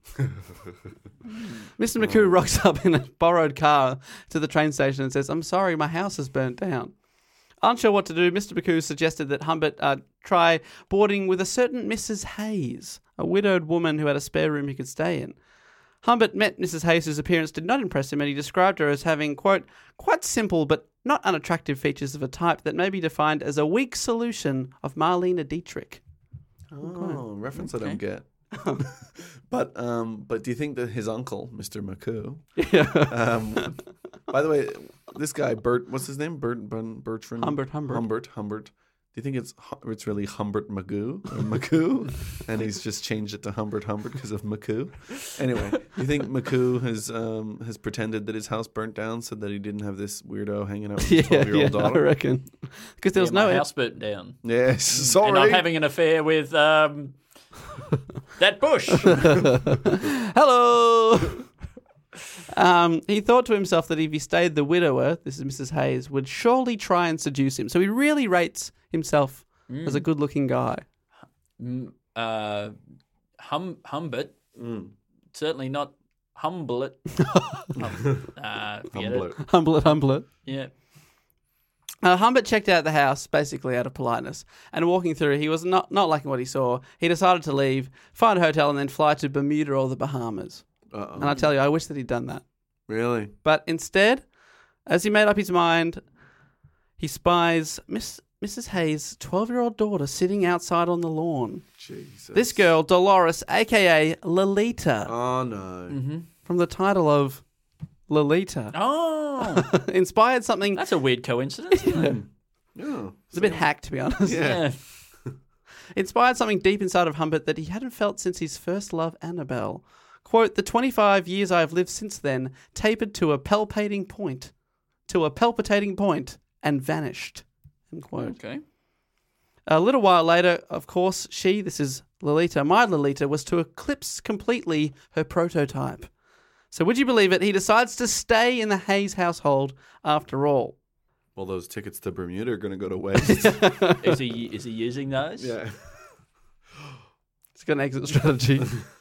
Mr. McCoo rocks up in a borrowed car to the train station and says, "I'm sorry, my house has burnt down." Unsure what to do, Mr. McCoo suggested that Humbert try boarding with a certain Mrs. Hayes, a widowed woman who had a spare room he could stay in. Humbert met Mrs. Hayes, whose appearance did not impress him, and he described her as having, quote, quite simple but not unattractive features of a type that may be defined as a weak solution of Marlene Dietrich. Oh, reference I don't get. But do you think that his uncle, Mr. McCoo, by the way, this guy, Bert, what's his name? Bertrand? Humbert. Humbert. Do you think it's really Humbert Magoo or Magoo, and he's just changed it to Humbert because of Magoo? Anyway, do you think Magoo has pretended that his house burnt down so that he didn't have this weirdo hanging out with his 12-year-old daughter? I reckon. Because there was my no house burnt down. Yes, sorry. And I'm having an affair with that bush. Hello. He thought to himself that if he stayed, the widower, this is Mrs. Hayes, would surely try and seduce him. So he really rates himself as a good-looking guy. Humbert, certainly not humble it. Forget it. Humble it. Yeah. Humbert checked out the house basically out of politeness, and walking through, he was not liking what he saw. He decided to leave, find a hotel, and then fly to Bermuda or the Bahamas. Uh-oh. And I tell you, I wish that he'd done that. Really? But instead, as he made up his mind, he spies Mrs. Hayes' 12-year-old daughter sitting outside on the lawn. Jesus. This girl, Dolores, a.k.a. Lolita, Oh, no. from the title of Lolita, Oh, inspired something. that's a weird coincidence, isn't it? Yeah. It's a bit hacked, to be honest. Yeah. Inspired something deep inside of Humbert that he hadn't felt since his first love, Annabelle. Quote, the 25 years I have lived since then tapered to a palpitating point, and vanished. End quote. Okay. A little while later, of course, this is Lolita, my Lolita, was to eclipse completely her prototype. So would you believe it? He decides to stay in the Hayes household after all. Well, those tickets to Bermuda are going to go to waste. Is he using those? Yeah. It's got an exit strategy.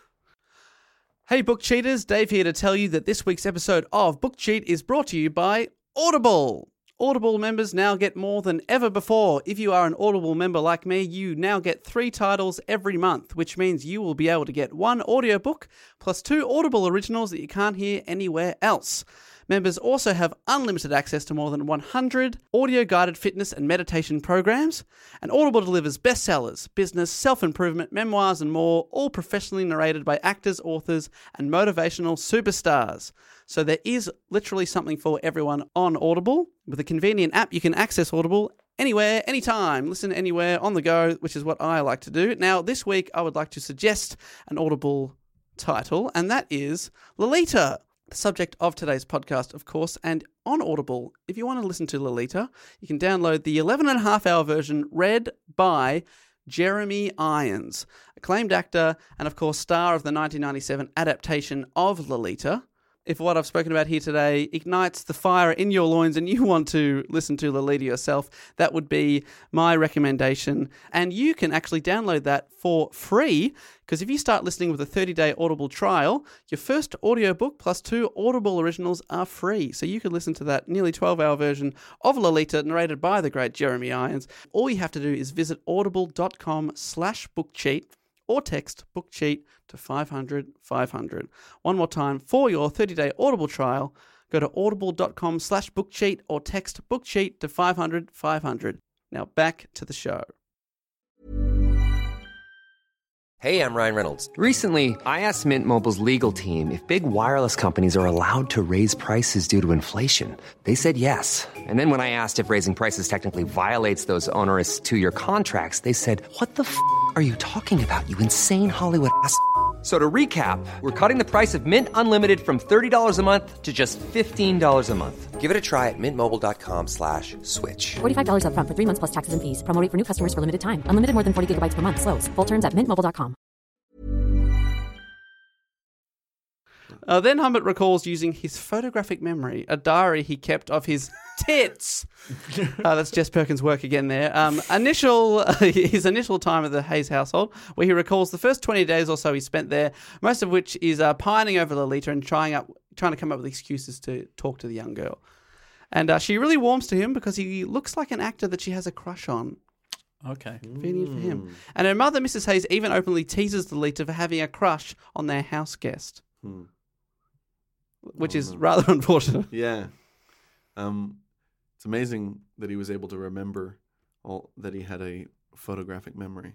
Hey, Book Cheaters, Dave here to tell you that this week's episode of Book Cheat is brought to you by Audible. Audible members now get more than ever before. If you are an Audible member like me, you now get 3 titles every month, which means you will be able to get 1 audiobook plus 2 Audible originals that you can't hear anywhere else. Members also have unlimited access to more than 100 audio-guided fitness and meditation programs, and Audible delivers bestsellers, business, self-improvement, memoirs, and more, all professionally narrated by actors, authors, and motivational superstars. So there is literally something for everyone on Audible. With a convenient app, you can access Audible anywhere, anytime, listen anywhere, on the go, which is what I like to do. Now, this week, I would like to suggest an Audible title, and that is Lolita. The subject of today's podcast, of course, and on Audible, if you want to listen to Lolita, you can download the 11.5-hour version read by Jeremy Irons, acclaimed actor and, of course, star of the 1997 adaptation of Lolita. If what I've spoken about here today ignites the fire in your loins and you want to listen to Lolita yourself, that would be my recommendation. And you can actually download that for free, because if you start listening with a 30-day Audible trial, your first audiobook plus 2 Audible originals are free. So you can listen to that nearly 12-hour version of Lolita narrated by the great Jeremy Irons. All you have to do is visit audible.com/bookcheat or text BookCheat to 500-500. One more time, for your 30-day Audible trial, go to audible.com/bookcheat or text BookCheat to 500-500. Now back to the show. Hey, I'm Ryan Reynolds. Recently, I asked Mint Mobile's legal team if big wireless companies are allowed to raise prices due to inflation. They said yes. And then when I asked if raising prices technically violates those onerous 2-year contracts, they said, "What the f*** are you talking about, you insane Hollywood ass?" So to recap, we're cutting the price of Mint Unlimited from $30 a month to just $15 a month. Give it a try at mintmobile.com/switch. $45 up front for 3 months plus taxes and fees. Promo rate for new customers for limited time. Unlimited more than 40 gigabytes per month. Slows full terms at mintmobile.com. Then Humbert recalls using his photographic memory, a diary he kept of his tits. That's Jess Perkins' work again there. His initial time at the Hayes household, where he recalls the first 20 days or so he spent there, most of which is pining over Lolita and trying to come up with excuses to talk to the young girl. And she really warms to him because he looks like an actor that she has a crush on. Okay. Convenient for him. And her mother, Mrs. Hayes, even openly teases Lolita for having a crush on their house guest. Which is rather unfortunate. Yeah. It's amazing that he was able to remember that he had a photographic memory.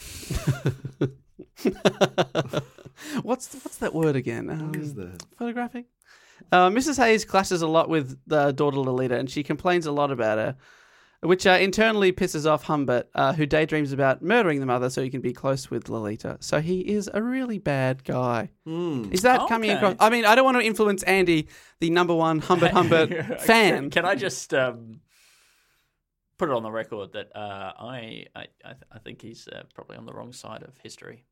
What's that word again? What is that? Photographic? Mrs. Hayes clashes a lot with the daughter Lolita, and she complains a lot about her. which internally pisses off Humbert, who daydreams about murdering the mother so he can be close with Lolita. So he is a really bad guy. Is that coming Okay. across? I mean, I don't want to influence Andy, the number one Humbert fan. Can I just put it on the record that I think he's probably on the wrong side of history.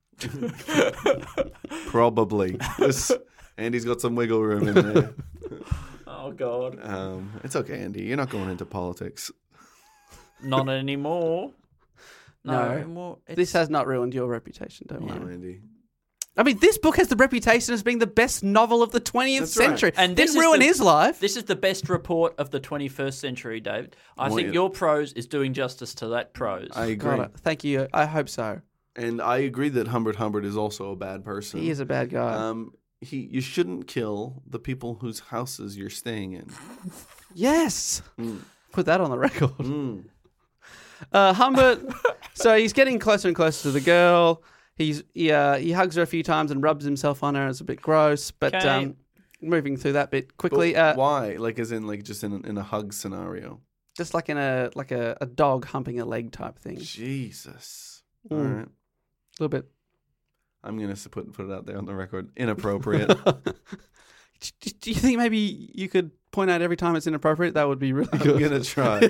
Probably. Andy's got some wiggle room in there. Oh God, It's okay, Andy. You're not going into politics. not anymore. No. More, This has not ruined your reputation, don't No, worry. Andy. I mean, this book has the reputation as being the best novel of the 20th That's right. century. And this didn't is ruin the- his life. This is the best report of the 21st century, David. I think yeah. your prose is doing justice to that prose. I agree. God, thank you. I hope so. And I agree that Humbert is also a bad person. He is a bad guy. You shouldn't kill the people whose houses you're staying in. Yes. Mm. Put that on the record. Mm. Humbert, so he's getting closer and closer to the girl. He hugs her a few times and rubs himself on her. It's a bit gross, but Okay. moving through that bit quickly. But why? Like, as in, like, just in a hug scenario. Just like in a dog humping a leg type thing. Jesus. Mm. All right. A little bit. I'm gonna put it out there on the record. Inappropriate. Do you think maybe you could point out every time it's inappropriate? That would be really I'm good. gonna try.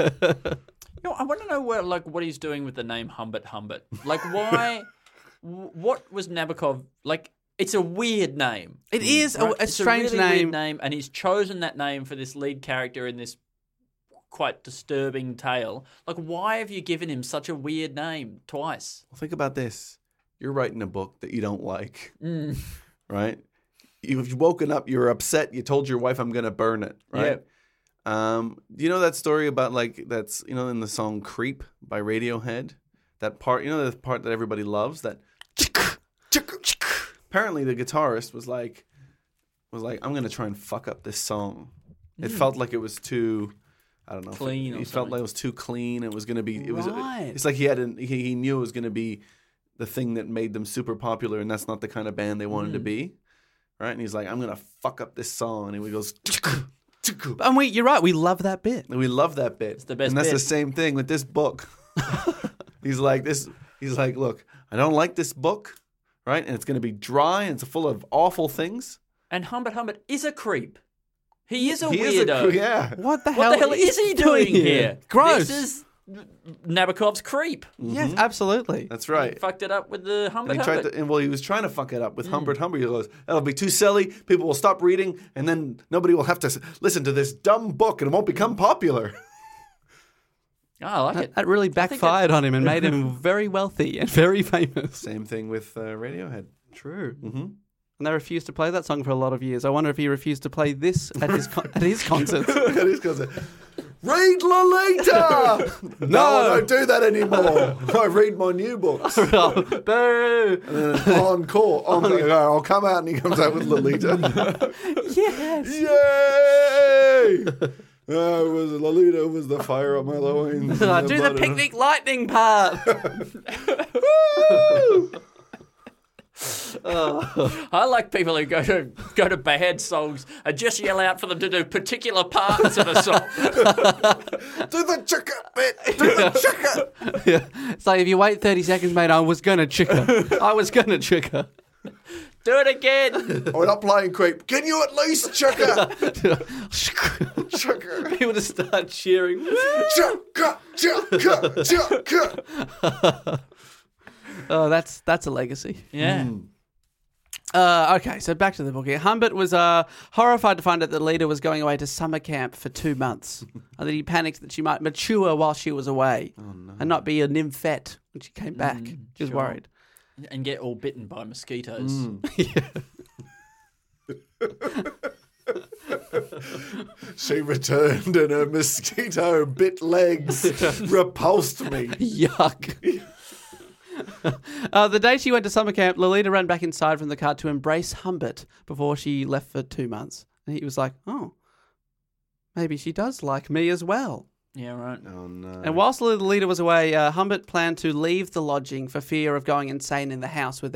I want to know what he's doing with the name Humbert. Like, why? What was Nabokov like? It's a weird name. It is right? a It's strange a really name. weird name, and he's chosen that name for this lead character in this quite disturbing tale. Like, why have you given him such a weird name twice? Well, think about this. You're writing a book that you don't like, Mm. right? You've woken up, you're upset, you told your wife, I'm going to burn it, right? Do you know that story about, like, that's, in the song Creep by Radiohead? That part, the part that everybody loves, that apparently the guitarist was like, I'm going to try and fuck up this song. It felt like it was too, I don't know. Clean or He felt something. like it was too clean. It was going to be, Right. it's like he knew it was going to be the thing that made them super popular, and that's not the kind of band they wanted to be, right? And he's like, I'm gonna fuck up this song, and he goes, And you're right. We love that bit. and we love that bit. It's the best and that's bit. the same thing with this book. He's like, look, I don't like this book, right? And it's gonna be dry, and it's full of awful things. And Humbert is a creep. He is a He weirdo. is yeah. What the What the hell is he doing here? Gross. This is Nabokov's creep. Yes, absolutely. That's right. Fucked it up with the And he Humbert. he was trying to fuck it up with Humbert. He goes, that'll be too silly. People will stop reading, and then nobody will have to listen to this dumb book, and it won't become popular. Oh, I like it. That really backfired on him and made him very wealthy and very famous. Same thing with Radiohead. True. Mm-hmm. And they refused to play that song for a lot of years. I wonder if he refused to play this at his at his concerts. Read Lolita! No, I don't do that anymore. I read my new books. Boo! And then encore. I'll come out and he comes out with Lolita. Yes. Yay! Lolita was the fire on my loins. Do the picnic lightning part. I like people who go to bad songs and just yell out for them to do particular parts of a song. Do the chicka bit. Do the chicka. Yeah. It's like if you wait 30 seconds, mate, I was going to trick her. I was going to trick her. Do it again. We're not playing creep. Can you at least chicka? Chicka. People just start cheering. Chicka. Chicka. Chicka. Oh, that's a legacy. Yeah. Okay, so back to the book here. Humbert was horrified to find out that Lolita was going away to summer camp for 2 months, and that he panicked that she might mature while she was away and not be a nymphette when she came back. He was worried. And get all bitten by mosquitoes. She returned and her mosquito bit legs repulsed me. Yuck. The day she went to summer camp, Lolita ran back inside from the car to embrace Humbert before she left for 2 months. And he was like, oh, maybe she does like me as well. Yeah, right. Oh no. And whilst Lolita was away, Humbert planned to leave the lodging for fear of going insane in the house without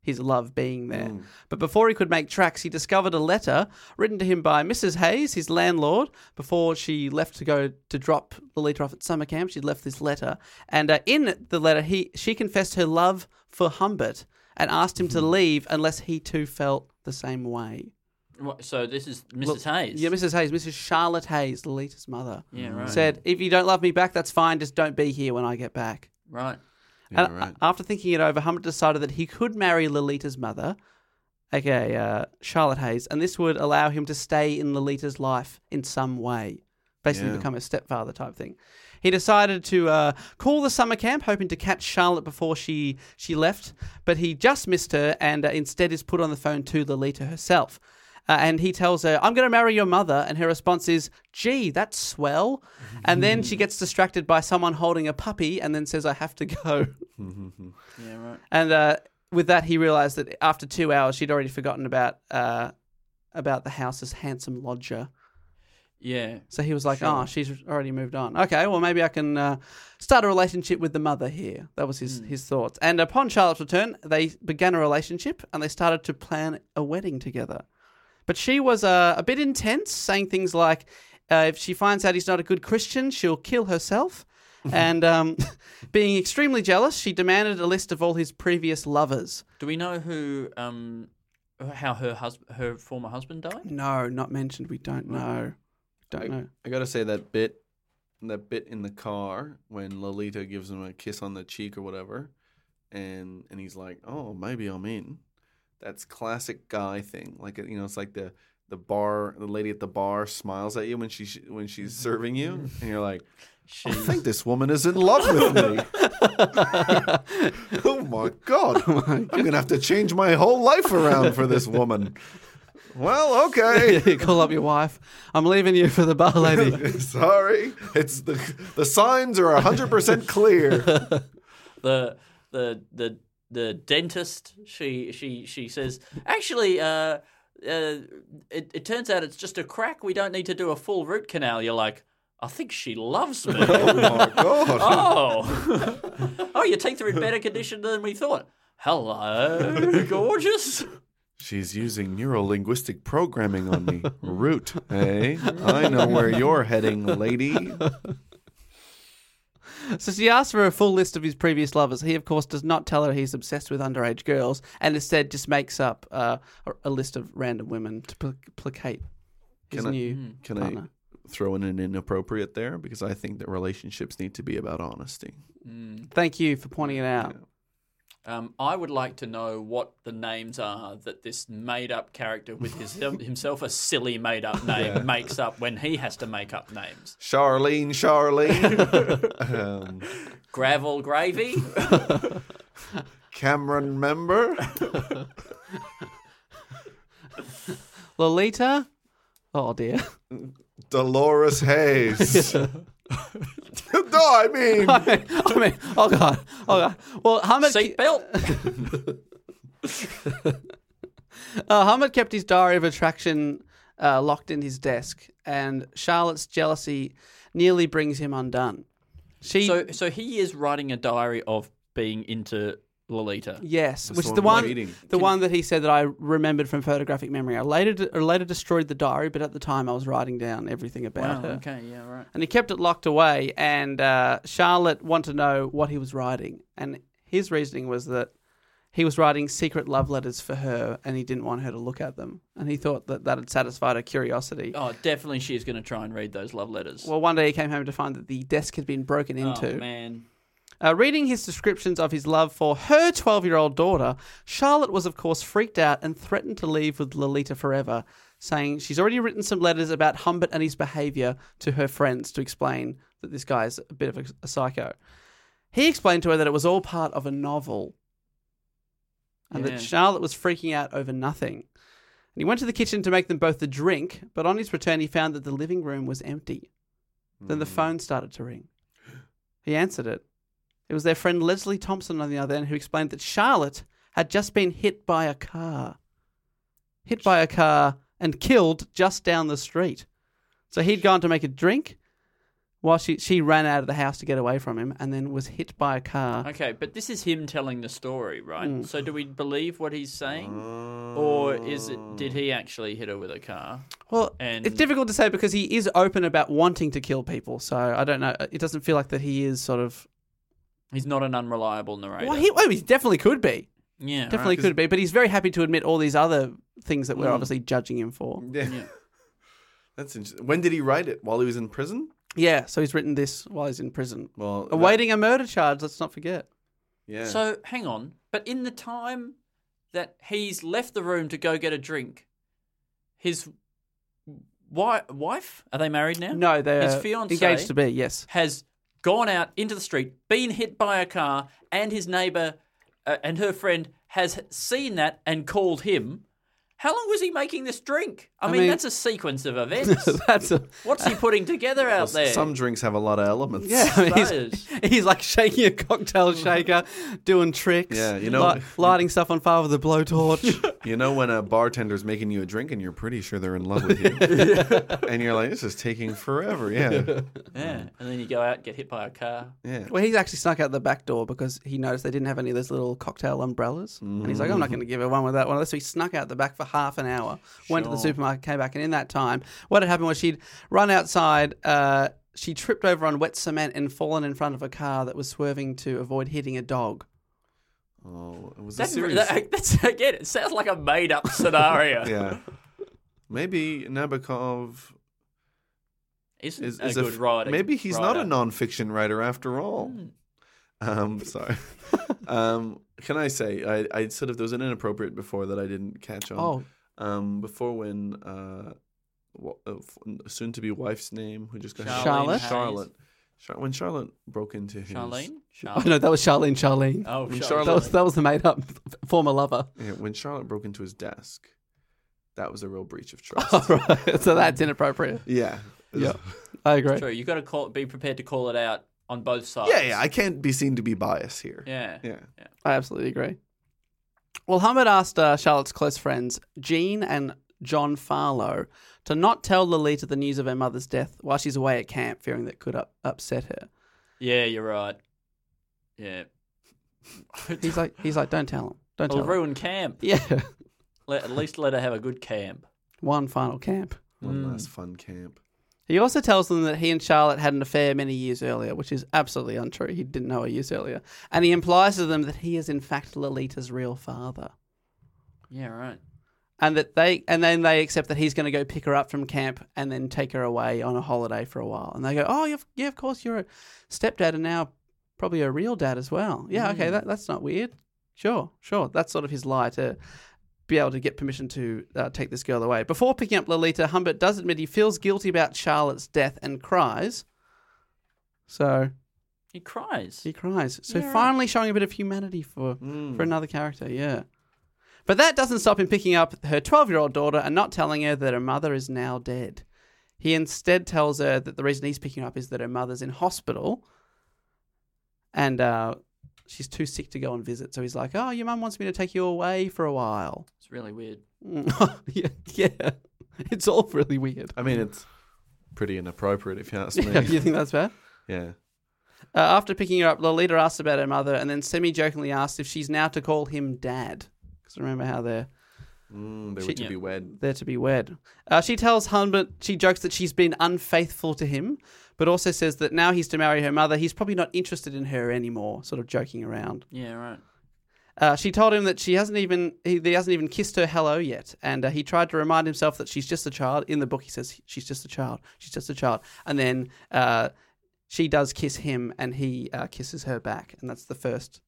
his love being there. But before he could make tracks, he discovered a letter written to him by Mrs. Hayes, his landlord, before she left to go to drop Lolita off at summer camp. She'd left this letter. And in the letter, she confessed her love for Humbert and asked him to leave unless he too felt the same way. So this is Mrs. Hayes? Yeah, Mrs. Hayes, Mrs. Charlotte Hayes, Lolita's mother. Yeah, right. Said, if you don't love me back, that's fine. Just don't be here when I get back. Right. Yeah, And right. after thinking it over, Humbert decided that he could marry Lolita's mother, aka Charlotte Hayes, and this would allow him to stay in Lolita's life in some way, basically Yeah. become a stepfather type thing. He decided to call the summer camp, hoping to catch Charlotte before she left, but he just missed her and instead is put on the phone to Lolita herself. And he tells her, I'm going to marry your mother. And her response is, gee, that's swell. And then she gets distracted by someone holding a puppy and then says, I have to go. Yeah, right. And with that, he realised that after 2 hours, she'd already forgotten about the house's handsome lodger. Yeah. So he was like, oh, she's already moved on. Okay, well, maybe I can start a relationship with the mother here. That was his thoughts. And upon Charlotte's return, they began a relationship and they started to plan a wedding together. But she was a bit intense, saying things like, if she finds out he's not a good Christian, she'll kill herself. And being extremely jealous, she demanded a list of all his previous lovers. Do we know how her former husband died? No, not mentioned. We don't know. Don't know. I gotta say that bit in the car when Lolita gives him a kiss on the cheek or whatever, and he's like, "Oh, maybe I'm in." That's classic guy thing. Like, you know, it's like the lady at the bar smiles at you when she's serving you, and you're like, I think this woman is in love with me. Oh my God. I'm going to have to change my whole life around for this woman. Well, okay. Call up your wife. I'm leaving you for the bar lady. Sorry. It's the signs are 100% clear. The dentist, she says, actually, it turns out it's just a crack. We don't need to do a full root canal. You're like, I think she loves me. Oh my God. Oh, your teeth are in better condition than we thought. Hello, gorgeous. She's using neuro-linguistic programming on me. Root, eh? I know where you're heading, lady. So she asks for a full list of his previous lovers. He, of course, does not tell her he's obsessed with underage girls and instead just makes up a list of random women to placate his new partner. I throw in an inappropriate there? Because I think that relationships need to be about honesty. Thank you for pointing it out. I would like to know what the names are that this made-up character with himself a silly made-up name makes up when he has to make up names. Charlene. Gravel Gravy? Cameron Member. Lolita? Oh, dear. Dolores Hayes. No, I mean, oh God. Well, Humbert Seatbelt? Humbert kept his diary of attraction locked in his desk, and Charlotte's jealousy nearly brings him undone. Mm-hmm. So he is writing a diary of being into Lolita. Yes, That's which is the the one one, we're reading. the one that he said that I remembered from photographic memory. I later destroyed the diary, but at the time I was writing down everything about her. Okay, yeah, right. And he kept it locked away, and Charlotte wanted to know what he was writing. And his reasoning was that he was writing secret love letters for her, and he didn't want her to look at them. And he thought that had satisfied her curiosity. Oh, definitely she's going to try and read those love letters. Well, one day he came home to find that the desk had been broken into. Oh, man. Reading his descriptions of his love for her 12-year-old daughter, Charlotte was, of course, freaked out and threatened to leave with Lolita forever, saying she's already written some letters about Humbert and his behaviour to her friends to explain that this guy is a bit of a psycho. He explained to her that it was all part of a novel and that Charlotte was freaking out over nothing. And he went to the kitchen to make them both a drink, but on his return he found that the living room was empty. Then the phone started to ring. He answered it. It was their friend Leslie Thompson on the other end who explained that Charlotte had just been hit by a car. Hit by a car and killed just down the street. So he'd gone to make a drink while she ran out of the house to get away from him and then was hit by a car. Okay, but this is him telling the story, right? Mm. So do we believe what he's saying? Or did he actually hit her with a car? Well, And- it's difficult to say because he is open about wanting to kill people. So I don't know. It doesn't feel like that he is sort of... He's not an unreliable narrator. Well, he definitely could be. yeah, Definitely right. could be. But he's very happy to admit all these other things that we're obviously judging him for. Yeah. Yeah. That's interesting. When did he write it? While he was in prison? Yeah, so he's written this while he's in prison. Well, Awaiting a murder charge, let's not forget. yeah. So hang on, but in the time that he's left the room to go get a drink, his wife, are they married now? No, they're his fiance engaged to be, yes. has gone out into the street, been hit by a car, and his neighbour and her friend has seen that and called him. How long was he making this drink? I mean, mean- that's a sequence of events. That's a... What's he putting together out there? Some drinks have a lot of elements. Yeah, I mean, Suppose. he's like shaking a cocktail shaker, doing tricks. Yeah, you know- lighting stuff on fire with a blowtorch. You know when a bartender's making you a drink and you're pretty sure they're in love with you, and you're like, "This is taking forever." Yeah, Yeah, and then you go out and get hit by a car. yeah. Well, he's actually snuck out the back door because he noticed they didn't have any of those little cocktail umbrellas. And he's like, I'm not going to give her one with that one. So he snuck out the back for half an hour, went to the supermarket, came back, and in that time, what had happened was she'd run outside, she tripped over on wet cement and fallen in front of a car that was swerving to avoid hitting a dog. Oh, it was a That's, series. that's again, it sounds like a made-up scenario. Yeah, maybe Nabokov Isn't is a good writer. Maybe he's not a writer. non-fiction writer after all. Sorry. Can I say I sort of there was an inappropriate before that I didn't catch on. Before when soon to be wife's name who just got Charlotte? Charlotte. When Charlotte broke into his Charlene? Oh, no, that was Charlene. Oh, When Charlotte. That was the made-up former lover. Yeah, when Charlotte broke into his desk, that was a real breach of trust. All right, so that's inappropriate. Yeah. Yeah, I agree. True, you got to be prepared to call it out on both sides. Yeah, I can't be seen to be biased here. Yeah. Yeah. I absolutely agree. Well, Humbert asked Charlotte's close friends, Jean and John Farlow, to not tell Lolita the news of her mother's death while she's away at camp, fearing that could upset her. Yeah, you're right. Yeah. He's like, don't tell him. Don't It'll tell him. ruin camp. Yeah, At least let her have a good camp. one final camp. One last fun camp. He also tells them that he and Charlotte had an affair many years earlier, which is absolutely untrue. He didn't know her years earlier. And he implies to them that he is in fact Lolita's real father. Yeah, right. And then they accept that he's going to go pick her up from camp and then take her away on a holiday for a while. And they go, oh, yeah, of course, you're a stepdad and now probably a real dad as well. Yeah, okay, that's not weird. Sure. That's sort of his lie to be able to get permission to take this girl away. Before picking up Lolita, Humbert does admit he feels guilty about Charlotte's death and cries. So He cries. he cries. So Yeah, right. finally showing a bit of humanity for another character, yeah. But that doesn't stop him picking up her 12-year-old daughter and not telling her that her mother is now dead. He instead tells her that the reason he's picking her up is that her mother's in hospital and she's too sick to go and visit. So he's like, oh, your mum wants me to take you away for a while. It's really weird. Yeah. It's all really weird. I mean, it's pretty inappropriate if you ask me. You think that's bad? Yeah. After picking her up, Lolita asks about her mother and then semi-jokingly asks if she's now to call him Dad. Because remember how they're They were to be wed. there to be wed. She tells Humbert, she jokes that she's been unfaithful to him, but also says that now he's to marry her mother, he's probably not interested in her anymore, sort of joking around. Yeah, right. She told him that he hasn't even kissed her hello yet, and he tried to remind himself that she's just a child. In the book, he says she's just a child. She's just a child, and then she does kiss him, and he kisses her back, and that's the first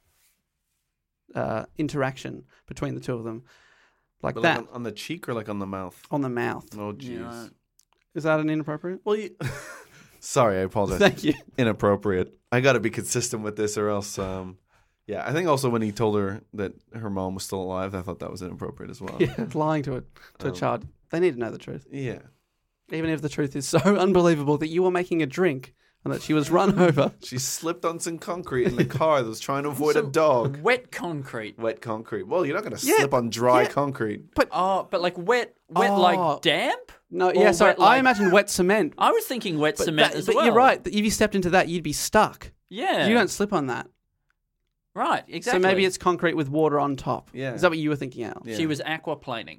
interaction between the two of them, like But that like on the cheek or like on the mouth? on the mouth. Oh, jeez. Yeah, right. Is that an inappropriate? Well, sorry, I apologize. Thank you. Inappropriate. I got to be consistent with this, or else. Yeah, I think also when he told her that her mom was still alive, I thought that was inappropriate as well. Yeah, lying to a child. They need to know the truth. Yeah. Even if the truth is so unbelievable that you were making a drink and that she was run over. She slipped on some concrete in the car that was trying to avoid a dog. Wet concrete. Wet concrete. Well, you're not going to slip on dry concrete. But like wet like damp? No, Or yeah, sorry. wet, like- I imagine wet cement. I was thinking wet cement as but well. you're right. If you stepped into that, you'd be stuck. Yeah. You don't slip on that. Right, exactly. So maybe it's concrete with water on top. Yeah. Is that what you were thinking, Al? Yeah. She was aquaplaning.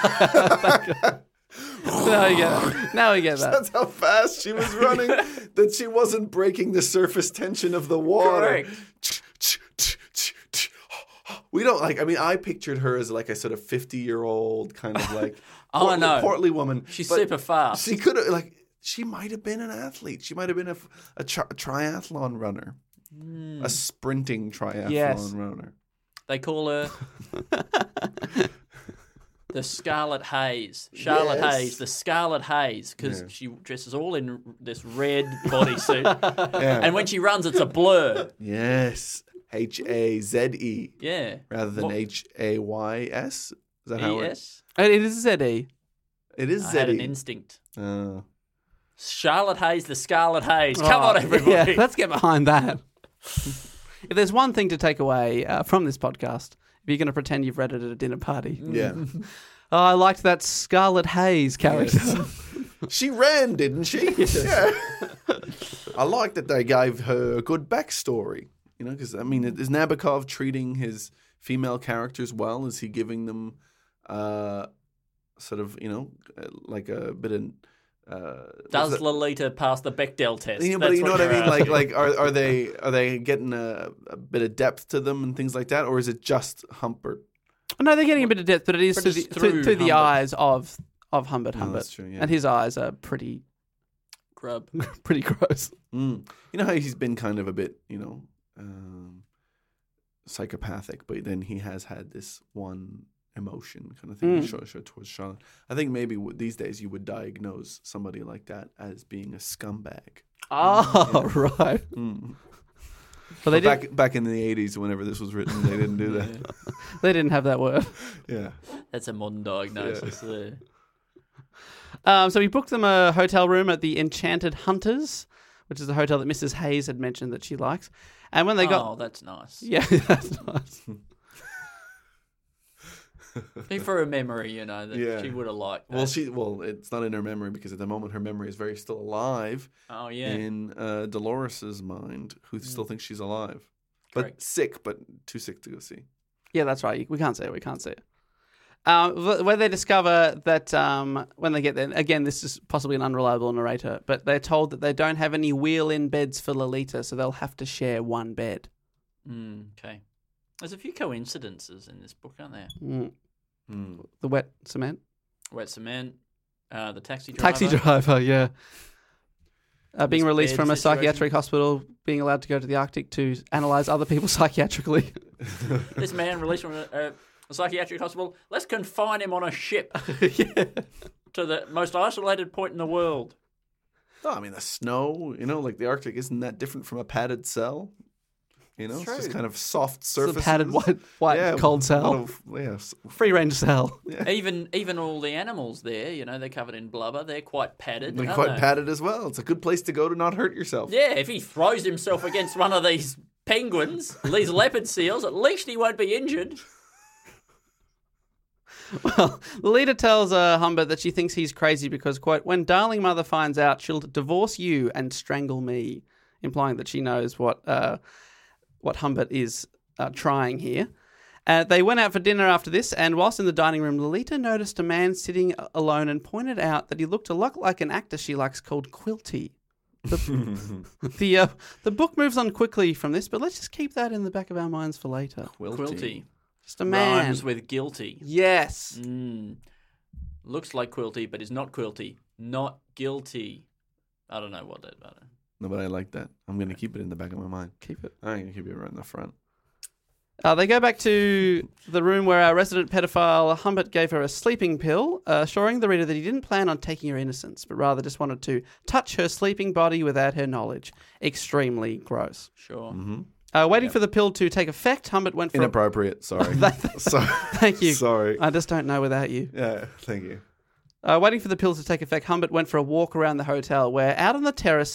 Now we get it. Now we get that. That's how fast she was running, that she wasn't breaking the surface tension of the water. Correct. We don't I pictured her as like a sort of 50-year-old kind of like Oh, no. portly woman. She's But super fast. She could have she might have been an athlete. She might have been a triathlon runner. A sprinting triathlon Yes. runner. They call her the Scarlet Haze. Charlotte Yes. Hayes, the Scarlet Haze, because she dresses all in this red bodysuit. Yeah. And when she runs, it's a blur. Yes. Haze Yeah. rather than What- Hays. Is that how it ES? It is ZE. It is I had an Zeddy. instinct. Uh, Charlotte Hayes, the Scarlet Haze. Come on, Oh, everybody. Yeah, let's get behind that. If there's one thing to take away from this podcast, if you're going to pretend you've read it at a dinner party, yeah. oh, I liked that Scarlet Haze character. She ran, didn't she? Yeah. I like that they gave her a good backstory. You know, because, I mean, is Nabokov treating his female characters well? Is he giving them sort of, like a bit of... Does Lolita pass the Bechdel test? But That's you know what I you're mean? asking. Like are they getting a bit of depth to them and things like that, or is it just Humbert? No, they're getting a bit of depth, but it is But through the, it's through through the Humbert. eyes of Humbert. Oh, that's true, yeah. And his eyes are pretty Grub. gross. Mm. You know how he's been kind of a bit, psychopathic, but then he has had this one emotion kind of thing to show towards Charlotte. I think maybe these days you would diagnose somebody like that as being a scumbag. Oh, right. Mm. Well, they Back in the 80s, whenever this was written, they didn't do that. they didn't have that word. Yeah. That's a modern diagnosis there. So we booked them a hotel room at the Enchanted Hunters, which is the hotel that Mrs. Hayes had mentioned that she likes. And when they got... Oh, that's nice. Yeah, that's nice. For a memory, that Yeah. she would have liked. That. Well, it's not in her memory because at the moment her memory is very still alive Oh, yeah. in Dolores's mind, who still thinks she's alive, but Correct. sick, but too sick to go see. Yeah, that's right. We can't see it. Where they discover that when they get there, again, this is possibly an unreliable narrator, but they're told that they don't have any wheel-in beds for Lolita, so they'll have to share one bed. Okay. There's a few coincidences in this book, aren't there? The wet cement? Wet cement, the taxi driver. Taxi driver, yeah. Being This released bed from a situation. psychiatric hospital, being allowed to go to the Arctic to analyse other people psychiatrically. This man released from a psychiatric hospital. Let's confine him on a ship Yeah. to the most isolated point in the world. No, I mean the snow. Like the Arctic isn't that different from a padded cell. It's true. just kind of soft It's surfaces. a padded white cold cell. Free-range cell. Even all the animals there, they're covered in blubber. They're quite padded. They're aren't quite they? padded as well. It's a good place to go to not hurt yourself. Yeah, if he throws himself against one of these penguins, these leopard seals, at least he won't be injured. Well, Lolita tells Humbert that she thinks he's crazy because, quote, when Darling Mother finds out, she'll divorce you and strangle me, implying that she knows what Humbert is trying here. They went out for dinner after this, and whilst in the dining room, Lolita noticed a man sitting alone and pointed out that he looked a lot like an actor she likes called Quilty. The book moves on quickly from this, but let's just keep that in the back of our minds for later. Quilty. Just a man. Rhymes with guilty. Yes. Looks like Quilty, but is not Quilty. Not guilty. I don't know what that... No, but I like that. I'm going to keep it in the back of my mind. Keep it. I'm going to keep it right in the front. They go back to the room where our resident pedophile Humbert gave her a sleeping pill, assuring the reader that he didn't plan on taking her innocence, but rather just wanted to touch her sleeping body without her knowledge. Extremely gross. Sure. Mm-hmm. Waiting for the pill to take effect, Humbert went for... Inappropriate. Sorry. Sorry. Thank you. Sorry. I just don't know without you. Yeah, thank you. Waiting for the pill to take effect, Humbert went for a walk around the hotel where, out on the terrace,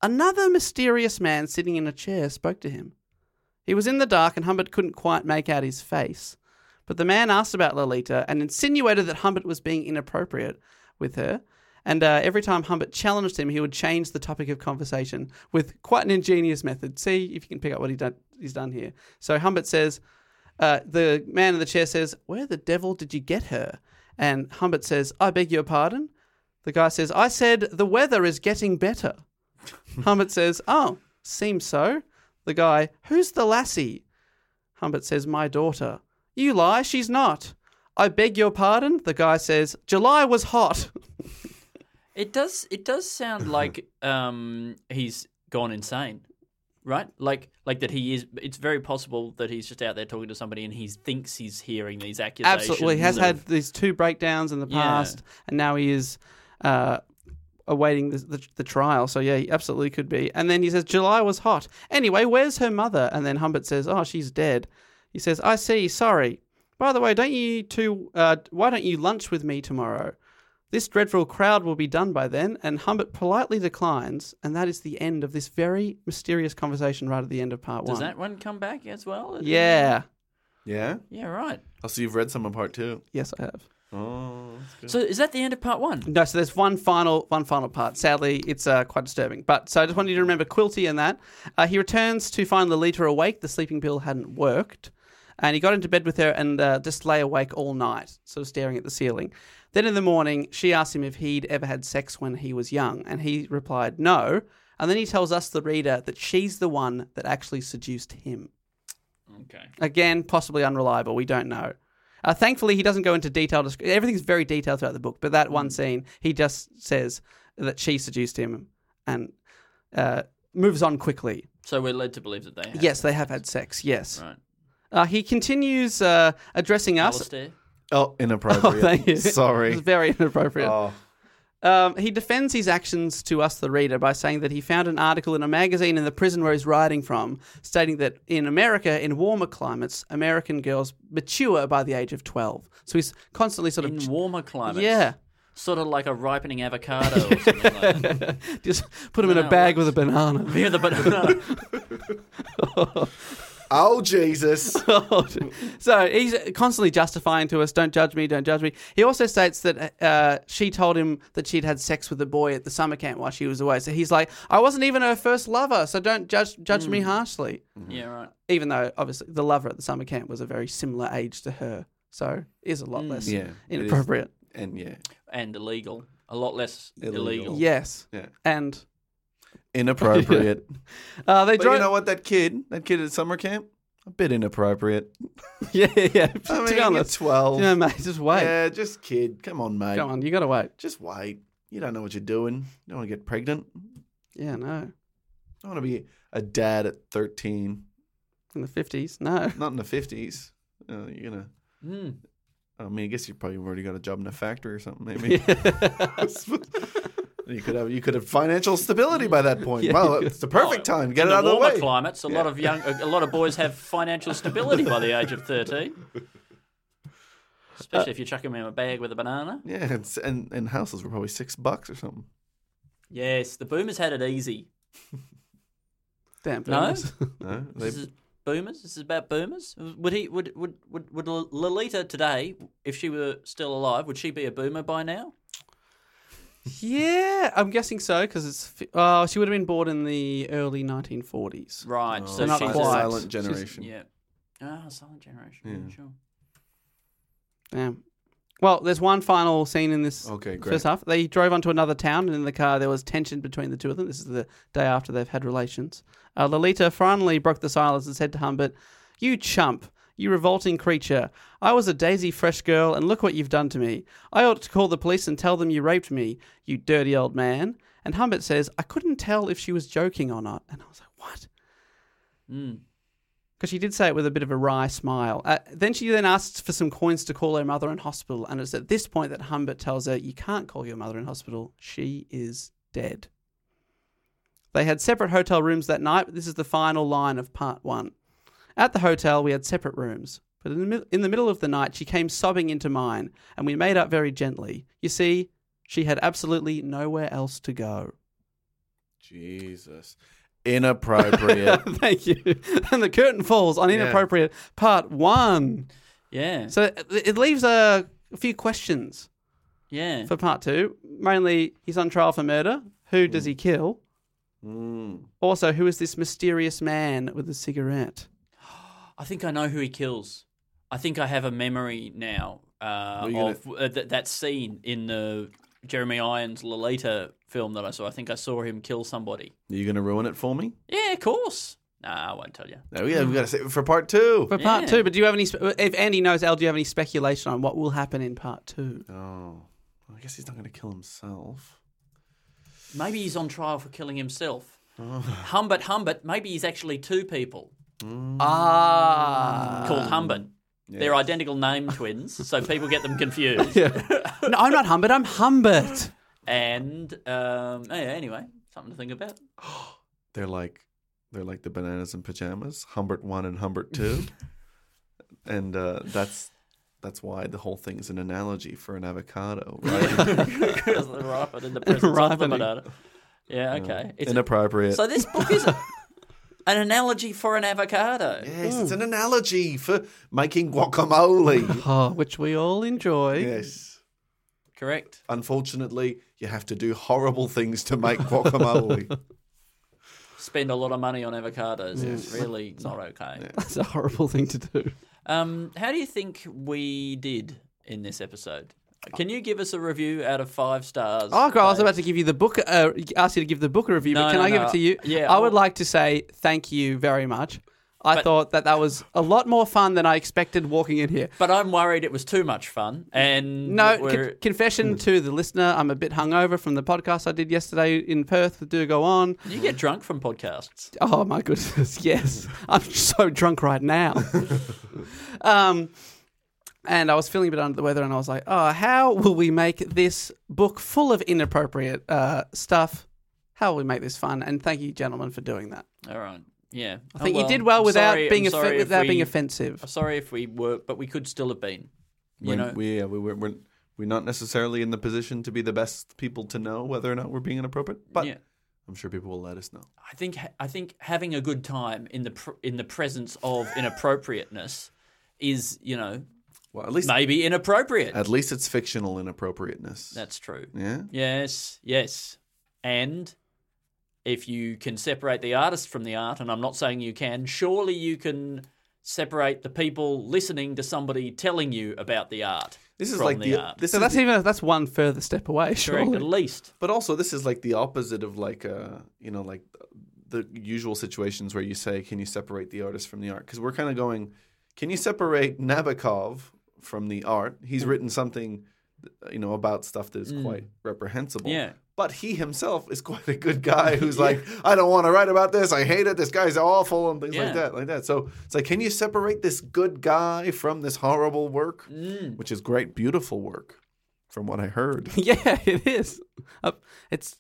another mysterious man sitting in a chair spoke to him. He was in the dark and Humbert couldn't quite make out his face. But the man asked about Lolita and insinuated that Humbert was being inappropriate with her. And every time Humbert challenged him, he would change the topic of conversation with quite an ingenious method. See if you can pick up what he's done here. So Humbert says, the man in the chair says, "Where the devil did you get her?" And Humbert says, "I beg your pardon?" The guy says, "I said the weather is getting better." Humbert says, "Oh, seems so." The guy, "Who's the lassie?" Humbert says, "My daughter." "You lie, she's not." "I beg your pardon?" The guy says, "July was hot." It does sound like he's gone insane, right? Like that he is. It's very possible that he's just out there talking to somebody and he thinks he's hearing these accusations. Absolutely, he has had these 2 breakdowns in the past, and now he is awaiting the trial. So yeah, he absolutely could be. And then he says, "July was hot. Anyway, where's her mother?" And then Humbert says, "Oh, she's dead." He says, "I see. Sorry. By the way, why don't you lunch with me tomorrow? This dreadful crowd will be done by then." And Humbert politely declines, and that is the end of this very mysterious conversation right at the end of part 1. Does that one come back as well? Yeah. Yeah? Yeah, right. Oh, so you've read some of part 2. Yes, I have. Oh, that's good. So is that the end of part 1? No, so there's one final part. Sadly, it's quite disturbing. But so I just wanted you to remember Quilty and that. He returns to find Lolita awake. The sleeping pill hadn't worked. And he got into bed with her and just lay awake all night, sort of staring at the ceiling. Then in the morning, she asked him if he'd ever had sex when he was young, and he replied no. And then he tells us, the reader, that she's the one that actually seduced him. Okay. Again, possibly unreliable. We don't know. Thankfully, he doesn't go into detail. Everything's very detailed throughout the book, but that one scene, he just says that she seduced him and moves on quickly. So we're led to believe that they have. Yes, they have had sex, yes. Right. He continues addressing us. Alistair? Oh, inappropriate. Oh, thank you. Sorry. It's very inappropriate. Oh. He defends his actions to us, the reader, by saying that he found an article in a magazine in the prison where he's writing from, stating that in America, in warmer climates, American girls mature by the age of 12. So he's constantly sort of... In warmer climates? Yeah. Sort of like a ripening avocado or something like that. Just put him in a bag with a banana. Yeah, the banana. Oh, Jesus. So he's constantly justifying to us, don't judge me, don't judge me. He also states that she told him that she'd had sex with a boy at the summer camp while she was away. So he's like, I wasn't even her first lover, so don't judge me harshly. Yeah, right. Even though, obviously, the lover at the summer camp was a very similar age to her. So it is a lot less inappropriate. And illegal. A lot less illegal. Yes. Yeah. And... inappropriate. They But you know what? That kid at summer camp, a bit inappropriate. yeah. I mean, To be honest, you're 12. yeah, mate, just wait. Yeah, just kid. Come on, mate. Come on, you got to wait. Just wait. You don't know what you're doing. You don't want to get pregnant. Yeah, no. I don't want to be a dad at 13. In the 50s, no. Not in the 50s. You're going to... I mean, I guess you probably already got a job in a factory or something, maybe. You could have financial stability by that point. Well, it's the perfect time. Get it out of the way. In warmer climates, a lot of boys have financial stability by the age of 13. Especially if you chuck them in a bag with a banana. Yeah, and houses were probably $6 or something. Yes, the boomers had it easy. Damn. No? boomers. No, This is boomers. This is about boomers. Would Lolita today, if she were still alive, would she be a boomer by now? Yeah, I'm guessing so because she would have been born in the early 1940s. Right. Oh, so not she's quite. a Silent generation. Yeah. Silent generation. Yeah. Sure. Damn. Well, there's one final scene in this first half. They drove onto another town, and in the car there was tension between the two of them. This is the day after they've had relations. Lolita finally broke the silence and said to Humbert, "You chump. You revolting creature. I was a daisy fresh girl, and look what you've done to me. I ought to call the police and tell them you raped me, you dirty old man." And Humbert says, "I couldn't tell if she was joking or not." And I was like, what? Because she did say it with a bit of a wry smile. Then she asks for some coins to call her mother in hospital, and it's at this point that Humbert tells her, "You can't call your mother in hospital. She is dead." They had separate hotel rooms that night, but this is the final line of part 1. At the hotel, we had separate rooms, but in the middle of the night, she came sobbing into mine, and we made up very gently. You see, she had absolutely nowhere else to go. Jesus. Inappropriate. Thank you. And the curtain falls on Inappropriate Part 1. Yeah. So it leaves a few questions Yeah. for Part 2. Mainly, he's on trial for murder. Who does he kill? Also, who is this mysterious man with a cigarette? I think I know who he kills. I think I have a memory now of that scene in the Jeremy Irons Lolita film that I saw. I think I saw him kill somebody. Are you going to ruin it for me? Yeah, of course. Nah, I won't tell you. No, we've got to save it for part 2. For Part 2, but do you have any... If Andy knows, Al, do you have any speculation on what will happen in Part 2? Oh, I guess he's not going to kill himself. Maybe he's on trial for killing himself. Humbert. Maybe he's actually 2 people Ah. called Humbert. They're identical name twins, so people get them confused. No, I'm not Humbert, I'm Humbert. And anyway, something to think about. They're like the bananas and pajamas, Humbert 1 and Humbert 2. And that's why the whole thing is an analogy for an avocado, right? Because they're ripened in the presence of the Ripening. banana. Yeah, okay. It's Inappropriate. so this book is an analogy for an avocado. Yes, it's an analogy for making guacamole. Oh, which we all enjoy. Yes. Correct. Unfortunately, you have to do horrible things to make guacamole. Spend a lot of money on avocados. It's really not okay. That's a horrible thing to do. How do you think we did in this episode? Can you give us a review out of 5 stars? Oh, God, I was Dave? about to give you the book, ask you to give the book a review, but No, can no, I give no. it to you? Yeah, I would like to say thank you very much. I thought that was a lot more fun than I expected walking in here. But I'm worried it was too much fun. And No, we're... confession to the listener, I'm a bit hungover from the podcast I did yesterday in Perth with Do Go On. You get drunk from podcasts. Oh, my goodness, yes. I'm so drunk right now. And I was feeling a bit under the weather, and I was like, oh, how will we make this book full of inappropriate stuff? How will we make this fun? And thank you, gentlemen, for doing that. All right. Yeah. I think you did well I'm without sorry- being I'm sorry if being we- offensive. I'm sorry if we were, but we could still have been. We're not necessarily in the position to be the best people to know whether or not we're being inappropriate, but Yeah. I'm sure people will let us know. I think having a good time in the presence of inappropriateness is, Well, at least maybe inappropriate. it's fictional inappropriateness. That's true. Yeah. Yes. And if you can separate the artist from the art, and I'm not saying you can, surely you can separate the people listening to somebody telling you about the art. This is from like the art. So that's one further step away, Correct, surely. at least. But also, this is like the opposite of like the usual situations where you say, "Can you separate the artist from the art?" Because we're kind of going, "Can you separate Nabokov from the art?" He's written something, about stuff that is quite reprehensible. Yeah. But he himself is quite a good guy who's like, "I don't want to write about this. I hate it. This guy's awful," and things like that. So it's like, can you separate this good guy from this horrible work, which is great, beautiful work, from what I heard. Yeah, it is. It's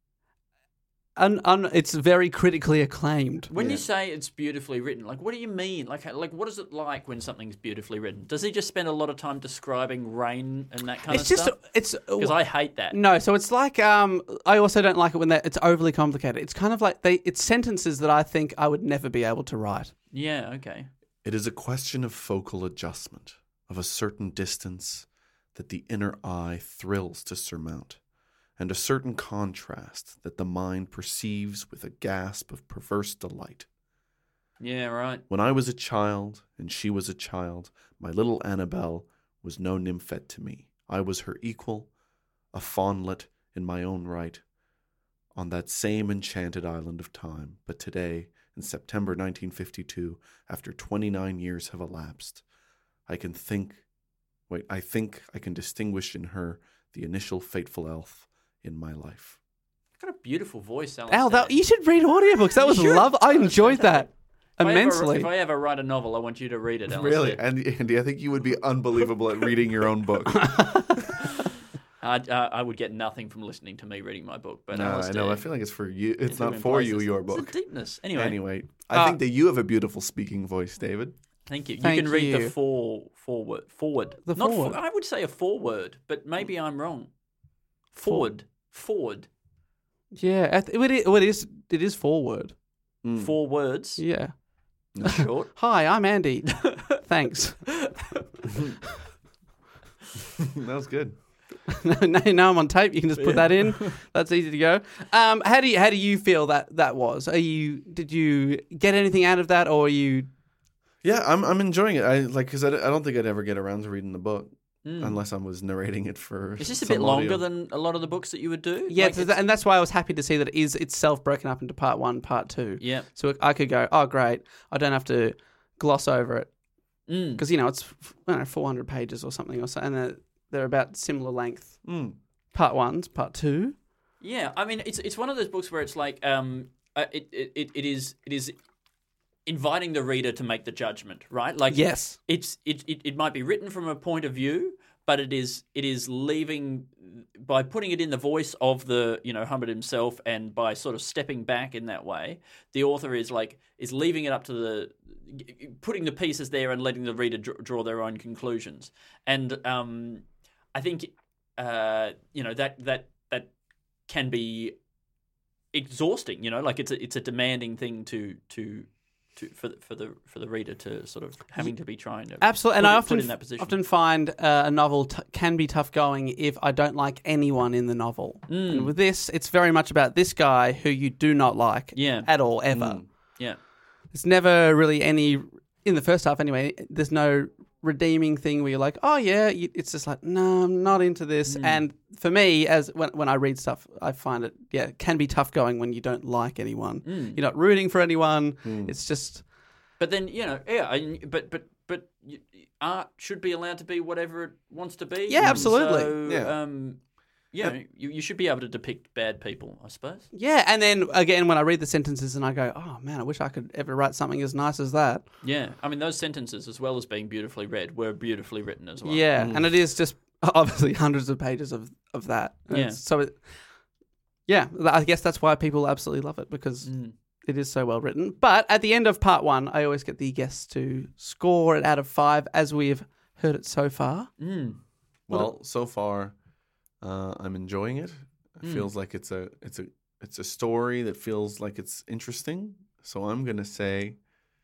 it's very critically acclaimed. When you say it's beautifully written, like, what do you mean? Like, what is it like when something's beautifully written? Does he just spend a lot of time describing rain and that kind of stuff? Because I hate that. No, so it's like I also don't like it when it's overly complicated. It's kind of like it's sentences that I think I would never be able to write. Yeah, okay. It is a question of focal adjustment, of a certain distance that the inner eye thrills to surmount, and a certain contrast that the mind perceives with a gasp of perverse delight. Yeah, right. When I was a child, and she was a child, my little Annabelle was no nymphette to me. I was her equal, a faunlet in my own right, on that same enchanted island of time. But today, in September 1952, after 29 years have elapsed, I think I can distinguish in her the initial fateful elf in my life. Got a beautiful voice, Al, you should read audiobooks. That was love. I enjoyed that immensely. If I ever write a novel, I want you to read it, Alistair. Really? And Andy, I think you would be unbelievable at reading your own book. I would get nothing from listening to me reading my book. But No, I Alistair, know. I feel like it's for you. It's not in for you, places. your It's book. a deepness. Anyway, I think that you have a beautiful speaking voice, David. thank you. You Thank can read you. the forward. The Not forward. I would say a forward, but maybe I'm wrong. Forward. Yeah, it is 4 word. 4 words. Yeah. Short. Hi, I'm Andy. Thanks. That was good. now I'm on tape. You can just put that in. That's easy to go. How do you feel that was? Did you get anything out of that, or are you? Yeah, I'm enjoying it. Because I don't think I'd ever get around to reading the book unless I was narrating it for. Is this a bit longer than a lot of the books that you would do? Yeah, and that's why I was happy to see that it is itself broken up into part 1, part 2. Yeah. So I could go, oh great, I don't have to gloss over it because it's 400 pages or something, and they're about similar length. Part 1's, part 2. Yeah, I mean it's one of those books where it's like it is inviting the reader to make the judgment, right? Like yes, it might be written from a point of view, but it is leaving by putting it in the voice of the Humbert himself, and by sort of stepping back in that way, the author is leaving it up to putting the pieces there and letting the reader draw their own conclusions. And I think that can be exhausting. Like it's a demanding thing for the reader to sort of having to be trying to absolutely. And I put in that position. often find a novel can be tough going if I don't like anyone in the novel. And with this, it's very much about this guy who you do not like at all ever. Yeah, there's never really any in the first half anyway. There's no redeeming thing where you're like, oh yeah, it's just like, no, I'm not into this. And for me, as when I read stuff, I find it can be tough going when you don't like anyone. You're not rooting for anyone. It's just. But then but art should be allowed to be whatever it wants to be. Yeah, absolutely. So, you should be able to depict bad people, I suppose. Yeah, and then again, when I read the sentences and I go, oh man, I wish I could ever write something as nice as that. Yeah, I mean, those sentences, as well as being beautifully read, were beautifully written as well. Yeah, and it is just obviously hundreds of pages of that. Yeah. So, I guess that's why people absolutely love it, because it is so well written. But at the end of part 1, I always get the guests to score it out of 5 as we've heard it so far. Well, so far. I'm enjoying it. It feels like it's a story that feels like it's interesting. So I'm gonna say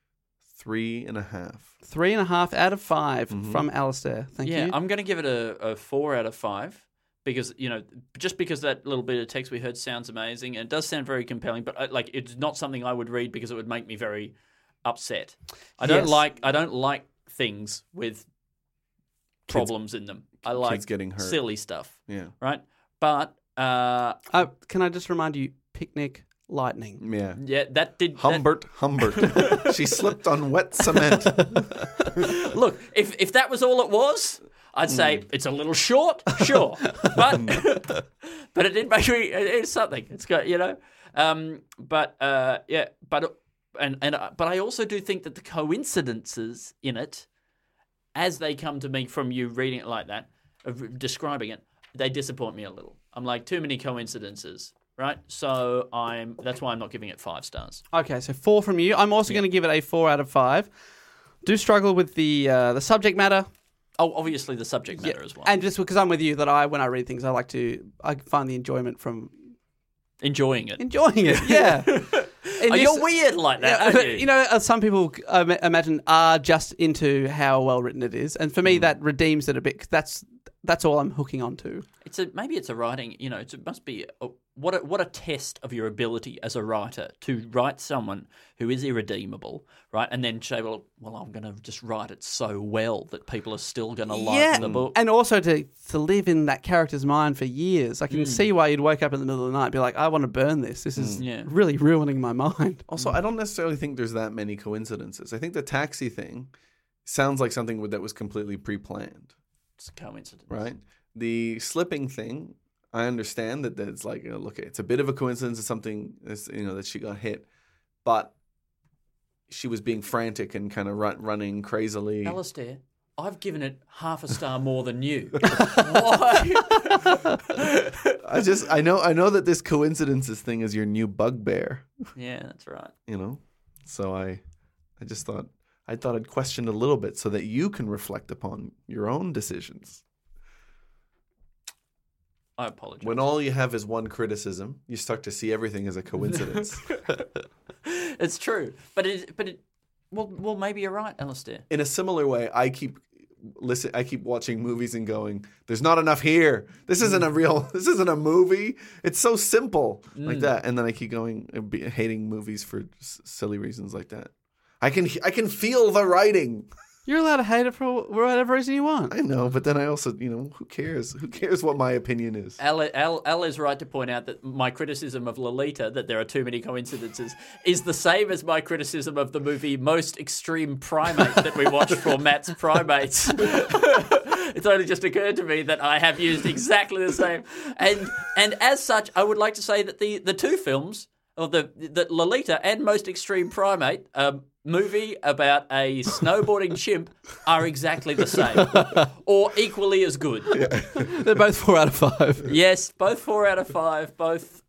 3.5. 3.5 out of 5 from Alistair. Thank you. Yeah, I'm gonna give it a 4 out of 5 because just because that little bit of text we heard sounds amazing and it does sound very compelling, but it's not something I would read because it would make me very upset. I don't like things with problems in them. I like kids getting hurt. Silly stuff. Yeah. Right? But can I just remind you, Picnic Lightning. Yeah. Yeah, that did Humbert. She slipped on wet cement. Look, if that was all it was, I'd say it's a little short, sure. But it did make me it's something. It's got, but I also do think that the coincidences in it, as they come to me from you reading it like that, describing it, they disappoint me a little. I'm like, too many coincidences, right? So that's why I'm not giving it 5 stars. Okay, so 4 from you. I'm also going to give it a 4 out of 5. Do struggle with the subject matter. Oh, obviously the subject matter as well. And just because I'm with you, that when I read things, I find the enjoyment from enjoying it. Yeah. You're weird like that, aren't you? Some people, I imagine, are just into how well written it is, and for me, that redeems it a bit. That's all I'm hooking onto. Maybe it's a writing. It must be what a test of your ability as a writer to write someone who is irredeemable, right? And then say, well, I'm going to just write it so well that people are still going to like the book. And also to live in that character's mind for years. I can see why you'd wake up in the middle of the night and be like, I want to burn this. This is really ruining my mind. Also, I don't necessarily think there's that many coincidences. I think the taxi thing sounds like something that was completely pre-planned. It's a coincidence. Right? The slipping thing, I understand that it's like, look, it's a bit of a coincidence. It's something that she got hit, but she was being frantic and kind of running crazily. Alistair, I've given it half a star more than you. Why? I know that this coincidences thing is your new bugbear. Yeah, that's right. So I just thought I'd question a little bit so that you can reflect upon your own decisions. I apologize. When all you have is one criticism, you start to see everything as a coincidence. It's true, well, maybe you're right, Alistair. In a similar way, I keep watching movies and going, "There's not enough here. This isn't a movie. It's so simple like that." And then I keep going, hating movies for silly reasons like that. I can feel the writing. You're allowed to hate it for whatever reason you want. I know, but then I also, who cares? Who cares what my opinion is? Al is right to point out that my criticism of Lolita, that there are too many coincidences, is the same as my criticism of the movie Most Extreme Primate that we watched for Matt's Primates. It's only just occurred to me that I have used exactly the same. And as such, I would like to say that the two films, or the Lolita and Most Extreme Primate, movie about a snowboarding chimp, are exactly the same, or equally as good. Yeah. They're both 4 out of 5. Yes, both 4 out of 5. Both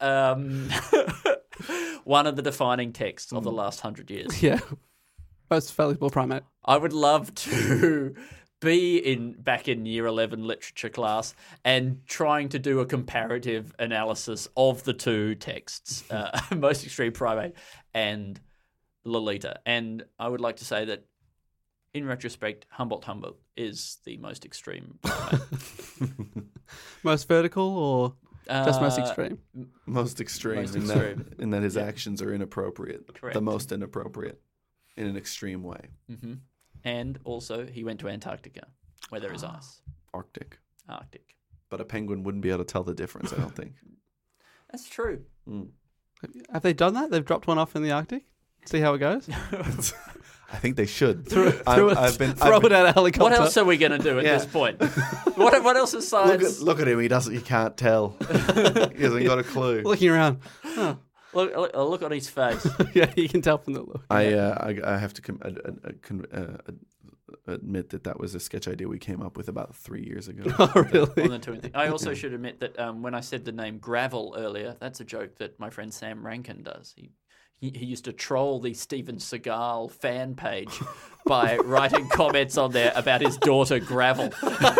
one of the defining texts of the last 100 years. Yeah, most valuable primate. I would love to be back in Year 11 literature class and trying to do a comparative analysis of the two texts, Most Extreme Primate and Lolita. And I would like to say that, in retrospect, Humboldt is the most extreme primate. Most vertical or just most extreme? Most extreme, in that his actions are inappropriate. Correct. The most inappropriate in an extreme way. Mm-hmm. And also, he went to Antarctica, where there is ice. Arctic. But a penguin wouldn't be able to tell the difference, I don't think. That's true. Have they done that? They've dropped one off in the Arctic? See how it goes? I think they should. Throw it out a helicopter. What else are we going to do at this point? What else is science? Look at him. He can't tell. He hasn't got a clue. Looking around. Huh. Look on his face. Yeah, you can tell from the look. I have to admit that was a sketch idea we came up with about 3 years ago. Oh, really? I also should admit that when I said the name Gravel earlier, that's a joke that my friend Sam Rankin does. He used to troll the Steven Seagal fan page by writing comments on there about his daughter Gravel.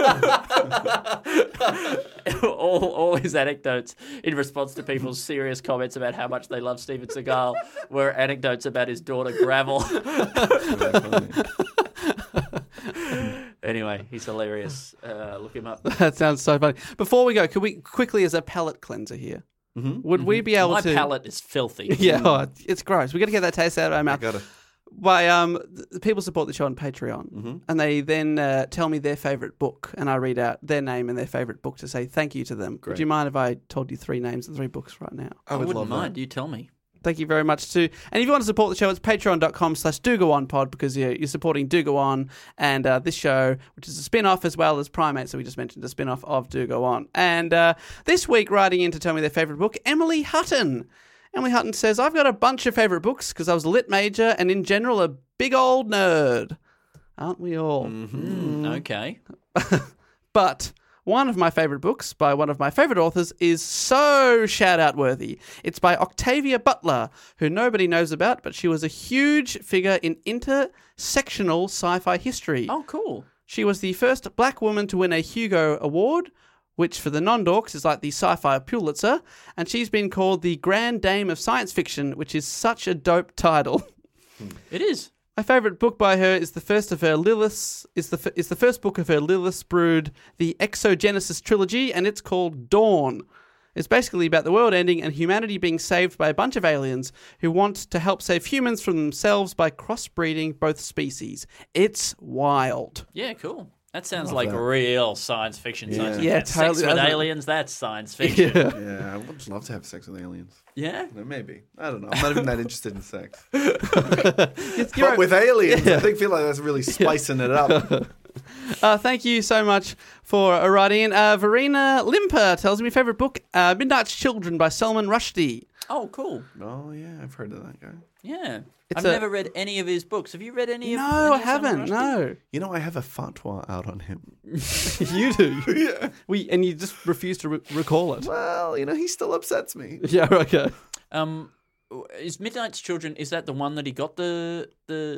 all his anecdotes in response to people's serious comments about how much they love Steven Seagal were anecdotes about his daughter Gravel. Anyway, he's hilarious. Look him up. That sounds so funny. Before we go, could we quickly, as a palate cleanser here, would we be able to... My palate is filthy. Yeah, it's gross. We got to get that taste out of our mouth. By people support the show on Patreon, and they then tell me their favourite book, and I read out their name and their favourite book to say thank you to them. Great. Would you mind if I told you 3 names and 3 books right now? I wouldn't mind. You tell me. Thank you very much too. And if you want to support the show, it's patreon.com/DoGoOnPod, because you're supporting Do Go On and this show, which is a spin-off as well as Primate. So we just mentioned a spin-off of Do Go On. And this week, writing in to tell me their favourite book, Emily Hutton. Emily Hutton says, I've got a bunch of favourite books because I was a lit major and in general a big old nerd. Aren't we all? Mm-hmm. Okay. But one of my favourite books by one of my favourite authors is so shout-out worthy. It's by Octavia Butler, who nobody knows about, but she was a huge figure in intersectional sci-fi history. Oh, cool. She was the first black woman to win a Hugo Award, which for the non-dorks is like the sci-fi Pulitzer, and she's been called the Grand Dame of Science Fiction, which is such a dope title. It is. My favourite book by her is the first of her Lilith's is the first book of her Lilith's Brood, the Exogenesis trilogy, and it's called Dawn. It's basically about the world ending and humanity being saved by a bunch of aliens who want to help save humans from themselves by crossbreeding both species. It's wild. Yeah, cool. That sounds like real science fiction. Yeah, totally. Sex with aliens, that's science fiction. Yeah, I would love to have sex with aliens. Yeah? Maybe. I don't know. I'm not even that interested in sex. But with aliens, I feel like that's really spicing it up. Thank you so much for writing in. Verena Limper tells me favourite book, Midnight's Children by Salman Rushdie. Oh, cool. Oh, yeah, I've heard of that guy. Yeah. I've never read any of his books. Have you read any of his books? No, I haven't. No. You know, I have a fatwa out on him. You do? Yeah. And you just refuse to recall it. Well, he still upsets me. Yeah, okay. Is Midnight's Children, is that the one that he got the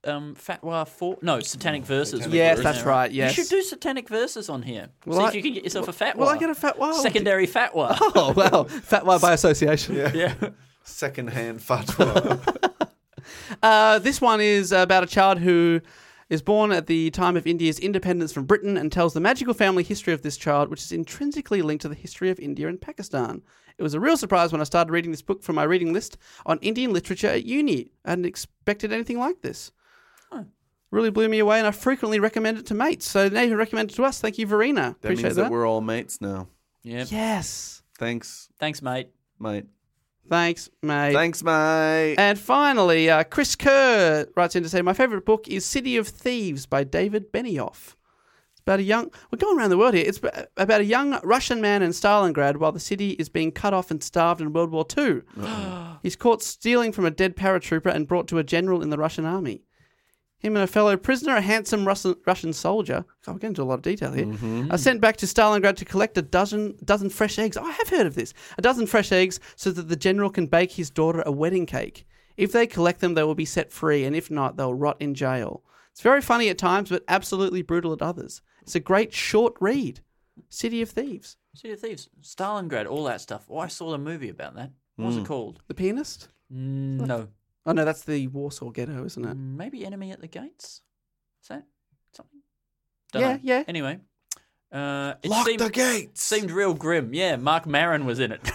Fatwa 4? No, Satanic Verses. Yes, isn't that's it, right, yes. You should do Satanic Verses on here. Well, See if you can get yourself a Fatwa. Will I get a fatwa? Secondary Fatwa. Oh, well, fatwa by association. Yeah. Secondhand fatwa. This one is about a child who is born at the time of India's independence from Britain and tells the magical family history of this child, which is intrinsically linked to the history of India and Pakistan. It was a real surprise when I started reading this book from my reading list on Indian literature at uni. I hadn't expected anything like this. Really blew me away, and I frequently recommend it to mates. So Nathan recommended it to us. Thank you, Verena. That Appreciate means that. that we're all mates now. Yep. Yes. Thanks, Thanks, mate. mate. Thanks, mate. Thanks, mate. And finally, Chris Kerr writes in to say, my favourite book is City of Thieves by David Benioff. It's about we're going around the world here. It's about a young Russian man in Stalingrad while the city is being cut off and starved in World War II. He's caught stealing from a dead paratrooper and brought to a general in the Russian army. Him and a fellow prisoner, a handsome Russian soldier, we're getting into a lot of detail here, are sent back to Stalingrad to collect a dozen fresh eggs. I have heard of this. A dozen fresh eggs so that the general can bake his daughter a wedding cake. If they collect them, they will be set free, and if not, they'll rot in jail. It's very funny at times, but absolutely brutal at others. It's a great short read. City of Thieves. City of Thieves, Stalingrad, all that stuff. Oh, I saw the movie about that. What was it called? The Pianist? No. Oh, no, that's the Warsaw Ghetto, isn't it? Maybe Enemy at the Gates? Is that something? Yeah, know. yeah. Anyway. It Lock the gates. Seemed real grim. Yeah, Mark Maron was in it.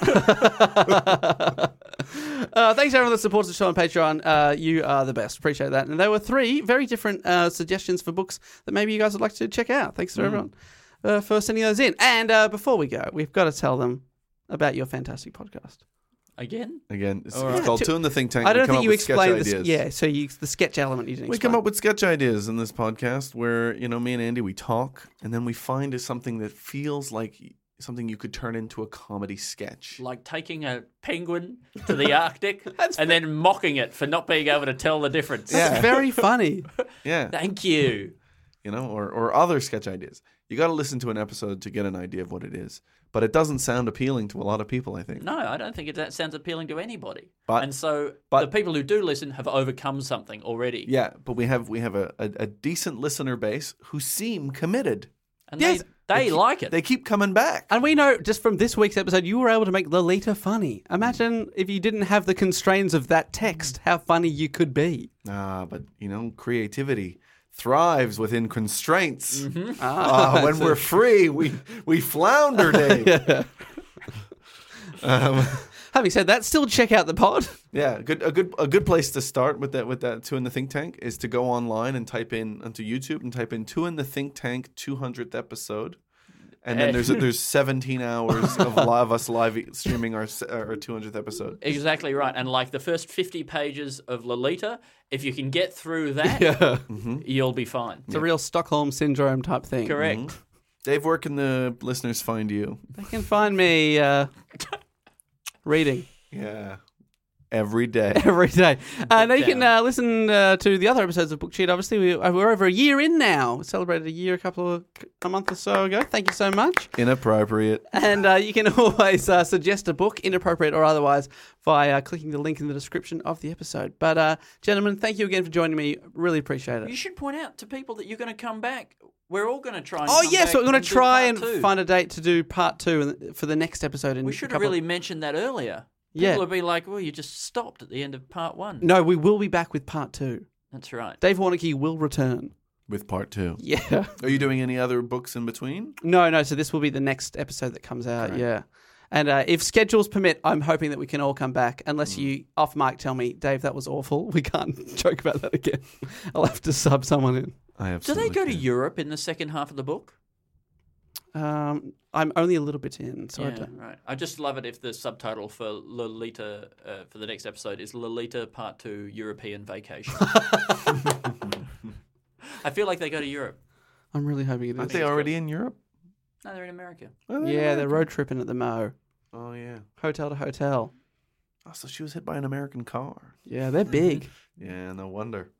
Thanks everyone that supports the show on Patreon. You are the best. Appreciate that. And there were 3 very different suggestions for books that maybe you guys would like to check out. Thanks to everyone for sending those in. And before we go, we've got to tell them about your fantastic podcast. Again, it's right. called Two in the Think Tank. I don't We come think up you with sketch explained ideas. the sketch element you didn't We explain. come up with sketch ideas in this podcast where, me and Andy, we talk, and then we find something that feels like something you could turn into a comedy sketch. like taking a penguin to the Arctic and then mocking it for not being able to tell the difference. That's very funny. Yeah. Thank you. Or other sketch ideas. You got to listen to an episode to get an idea of what it is. But it doesn't sound appealing to a lot of people, I think. No, I don't think that sounds appealing to anybody. But- and so but- the people who do listen have overcome something already. Yeah, but we have a decent listener base who seem committed. And Yes. they like it. They keep coming back. And we know just from this week's episode, you were able to make Lolita funny. Imagine if you didn't have the constraints of that text, how funny you could be. But creativity thrives within constraints. Mm-hmm. When we're free, we flounder, Dave. Having said that, still check out the pod. Yeah, a good place to start with that Two in the Think Tank is to go online and type in onto YouTube and type in Two in the Think Tank 200th episode. And then there's 17 hours of us live streaming our 200th episode. Exactly right. And like the first 50 pages of Lolita, if you can get through that, you'll be fine. It's a real Stockholm Syndrome type thing. Correct. Dave, where can the listeners find you? They can find me reading Yeah. Every day. every day. Now you can down. listen to the other episodes of Book Cheat. Obviously, we're over a year in now. We celebrated a year a month or so ago. Thank you so much. Inappropriate. And you can always suggest a book, inappropriate or otherwise, via clicking the link in the description of the episode. But, gentlemen, thank you again for joining me. Really appreciate You it. should point out to people that you're going to come back. We're all going to try and Oh, come yes, back we're going to do try part and two. find a date to do part 2 for the next episode. In We a should have couple of- really mentioned that earlier. Yeah. People would be like, well, you just stopped at the end of part 1. No, we will be back with part 2. That's right. Dave Warnicky will return. With part 2. Yeah. Are you doing any other books in between? No, so this will be the next episode that comes out, yeah. And if schedules permit, I'm hoping that we can all come back, unless you, off mic, tell me, Dave, that was awful. We can't joke about that again. I'll have to sub someone in. I Do absolutely they go to can. Europe in the second half of the book? I'm only a little bit in, so I Yeah, don't. right. I just love it if the subtitle for Lolita for the next episode is Lolita Part 2 European Vacation. I feel like they go to Europe. I'm really hoping it is. Aren't they already in Europe? No, they're in America. Yeah, they're road tripping at the Mo. Oh, yeah. Hotel to hotel. Oh, so she was hit by an American car. Yeah, they're big. Yeah, no wonder.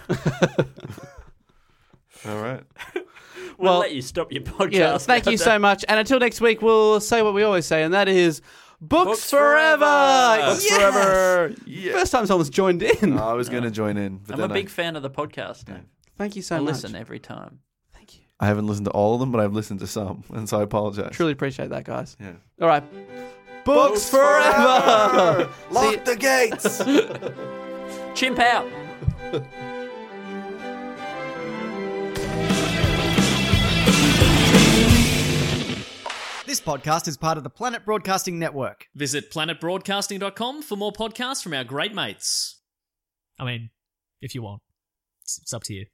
All right. We'll Well, let you stop your podcast. Yeah, thank you so much. And until next week, we'll say what we always say, and that is, Books Forever! Books Yes! Forever! Yeah. First time someone's joined in. I was going to join in, but I'm a then big fan of the podcast. Thank you so I much. listen every time. I haven't listened to all of them, but I've listened to some, and so I apologize. Truly appreciate that, guys. Yeah. All right. Books Forever! Lock the gates! Chimp out. This podcast is part of the Planet Broadcasting Network. Visit planetbroadcasting.com for more podcasts from our great mates. I mean, if you want. It's up to you.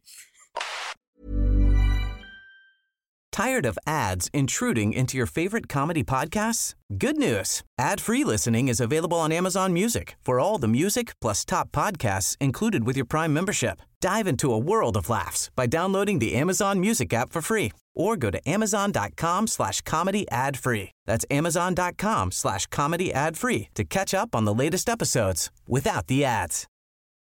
Tired of ads intruding into your favorite comedy podcasts? Good news. Ad-free listening is available on Amazon Music for all the music plus top podcasts included with your Prime membership. Dive into a world of laughs by downloading the Amazon Music app for free or go to amazon.com/comedy ad-free. That's amazon.com/comedy ad-free to catch up on the latest episodes without the ads.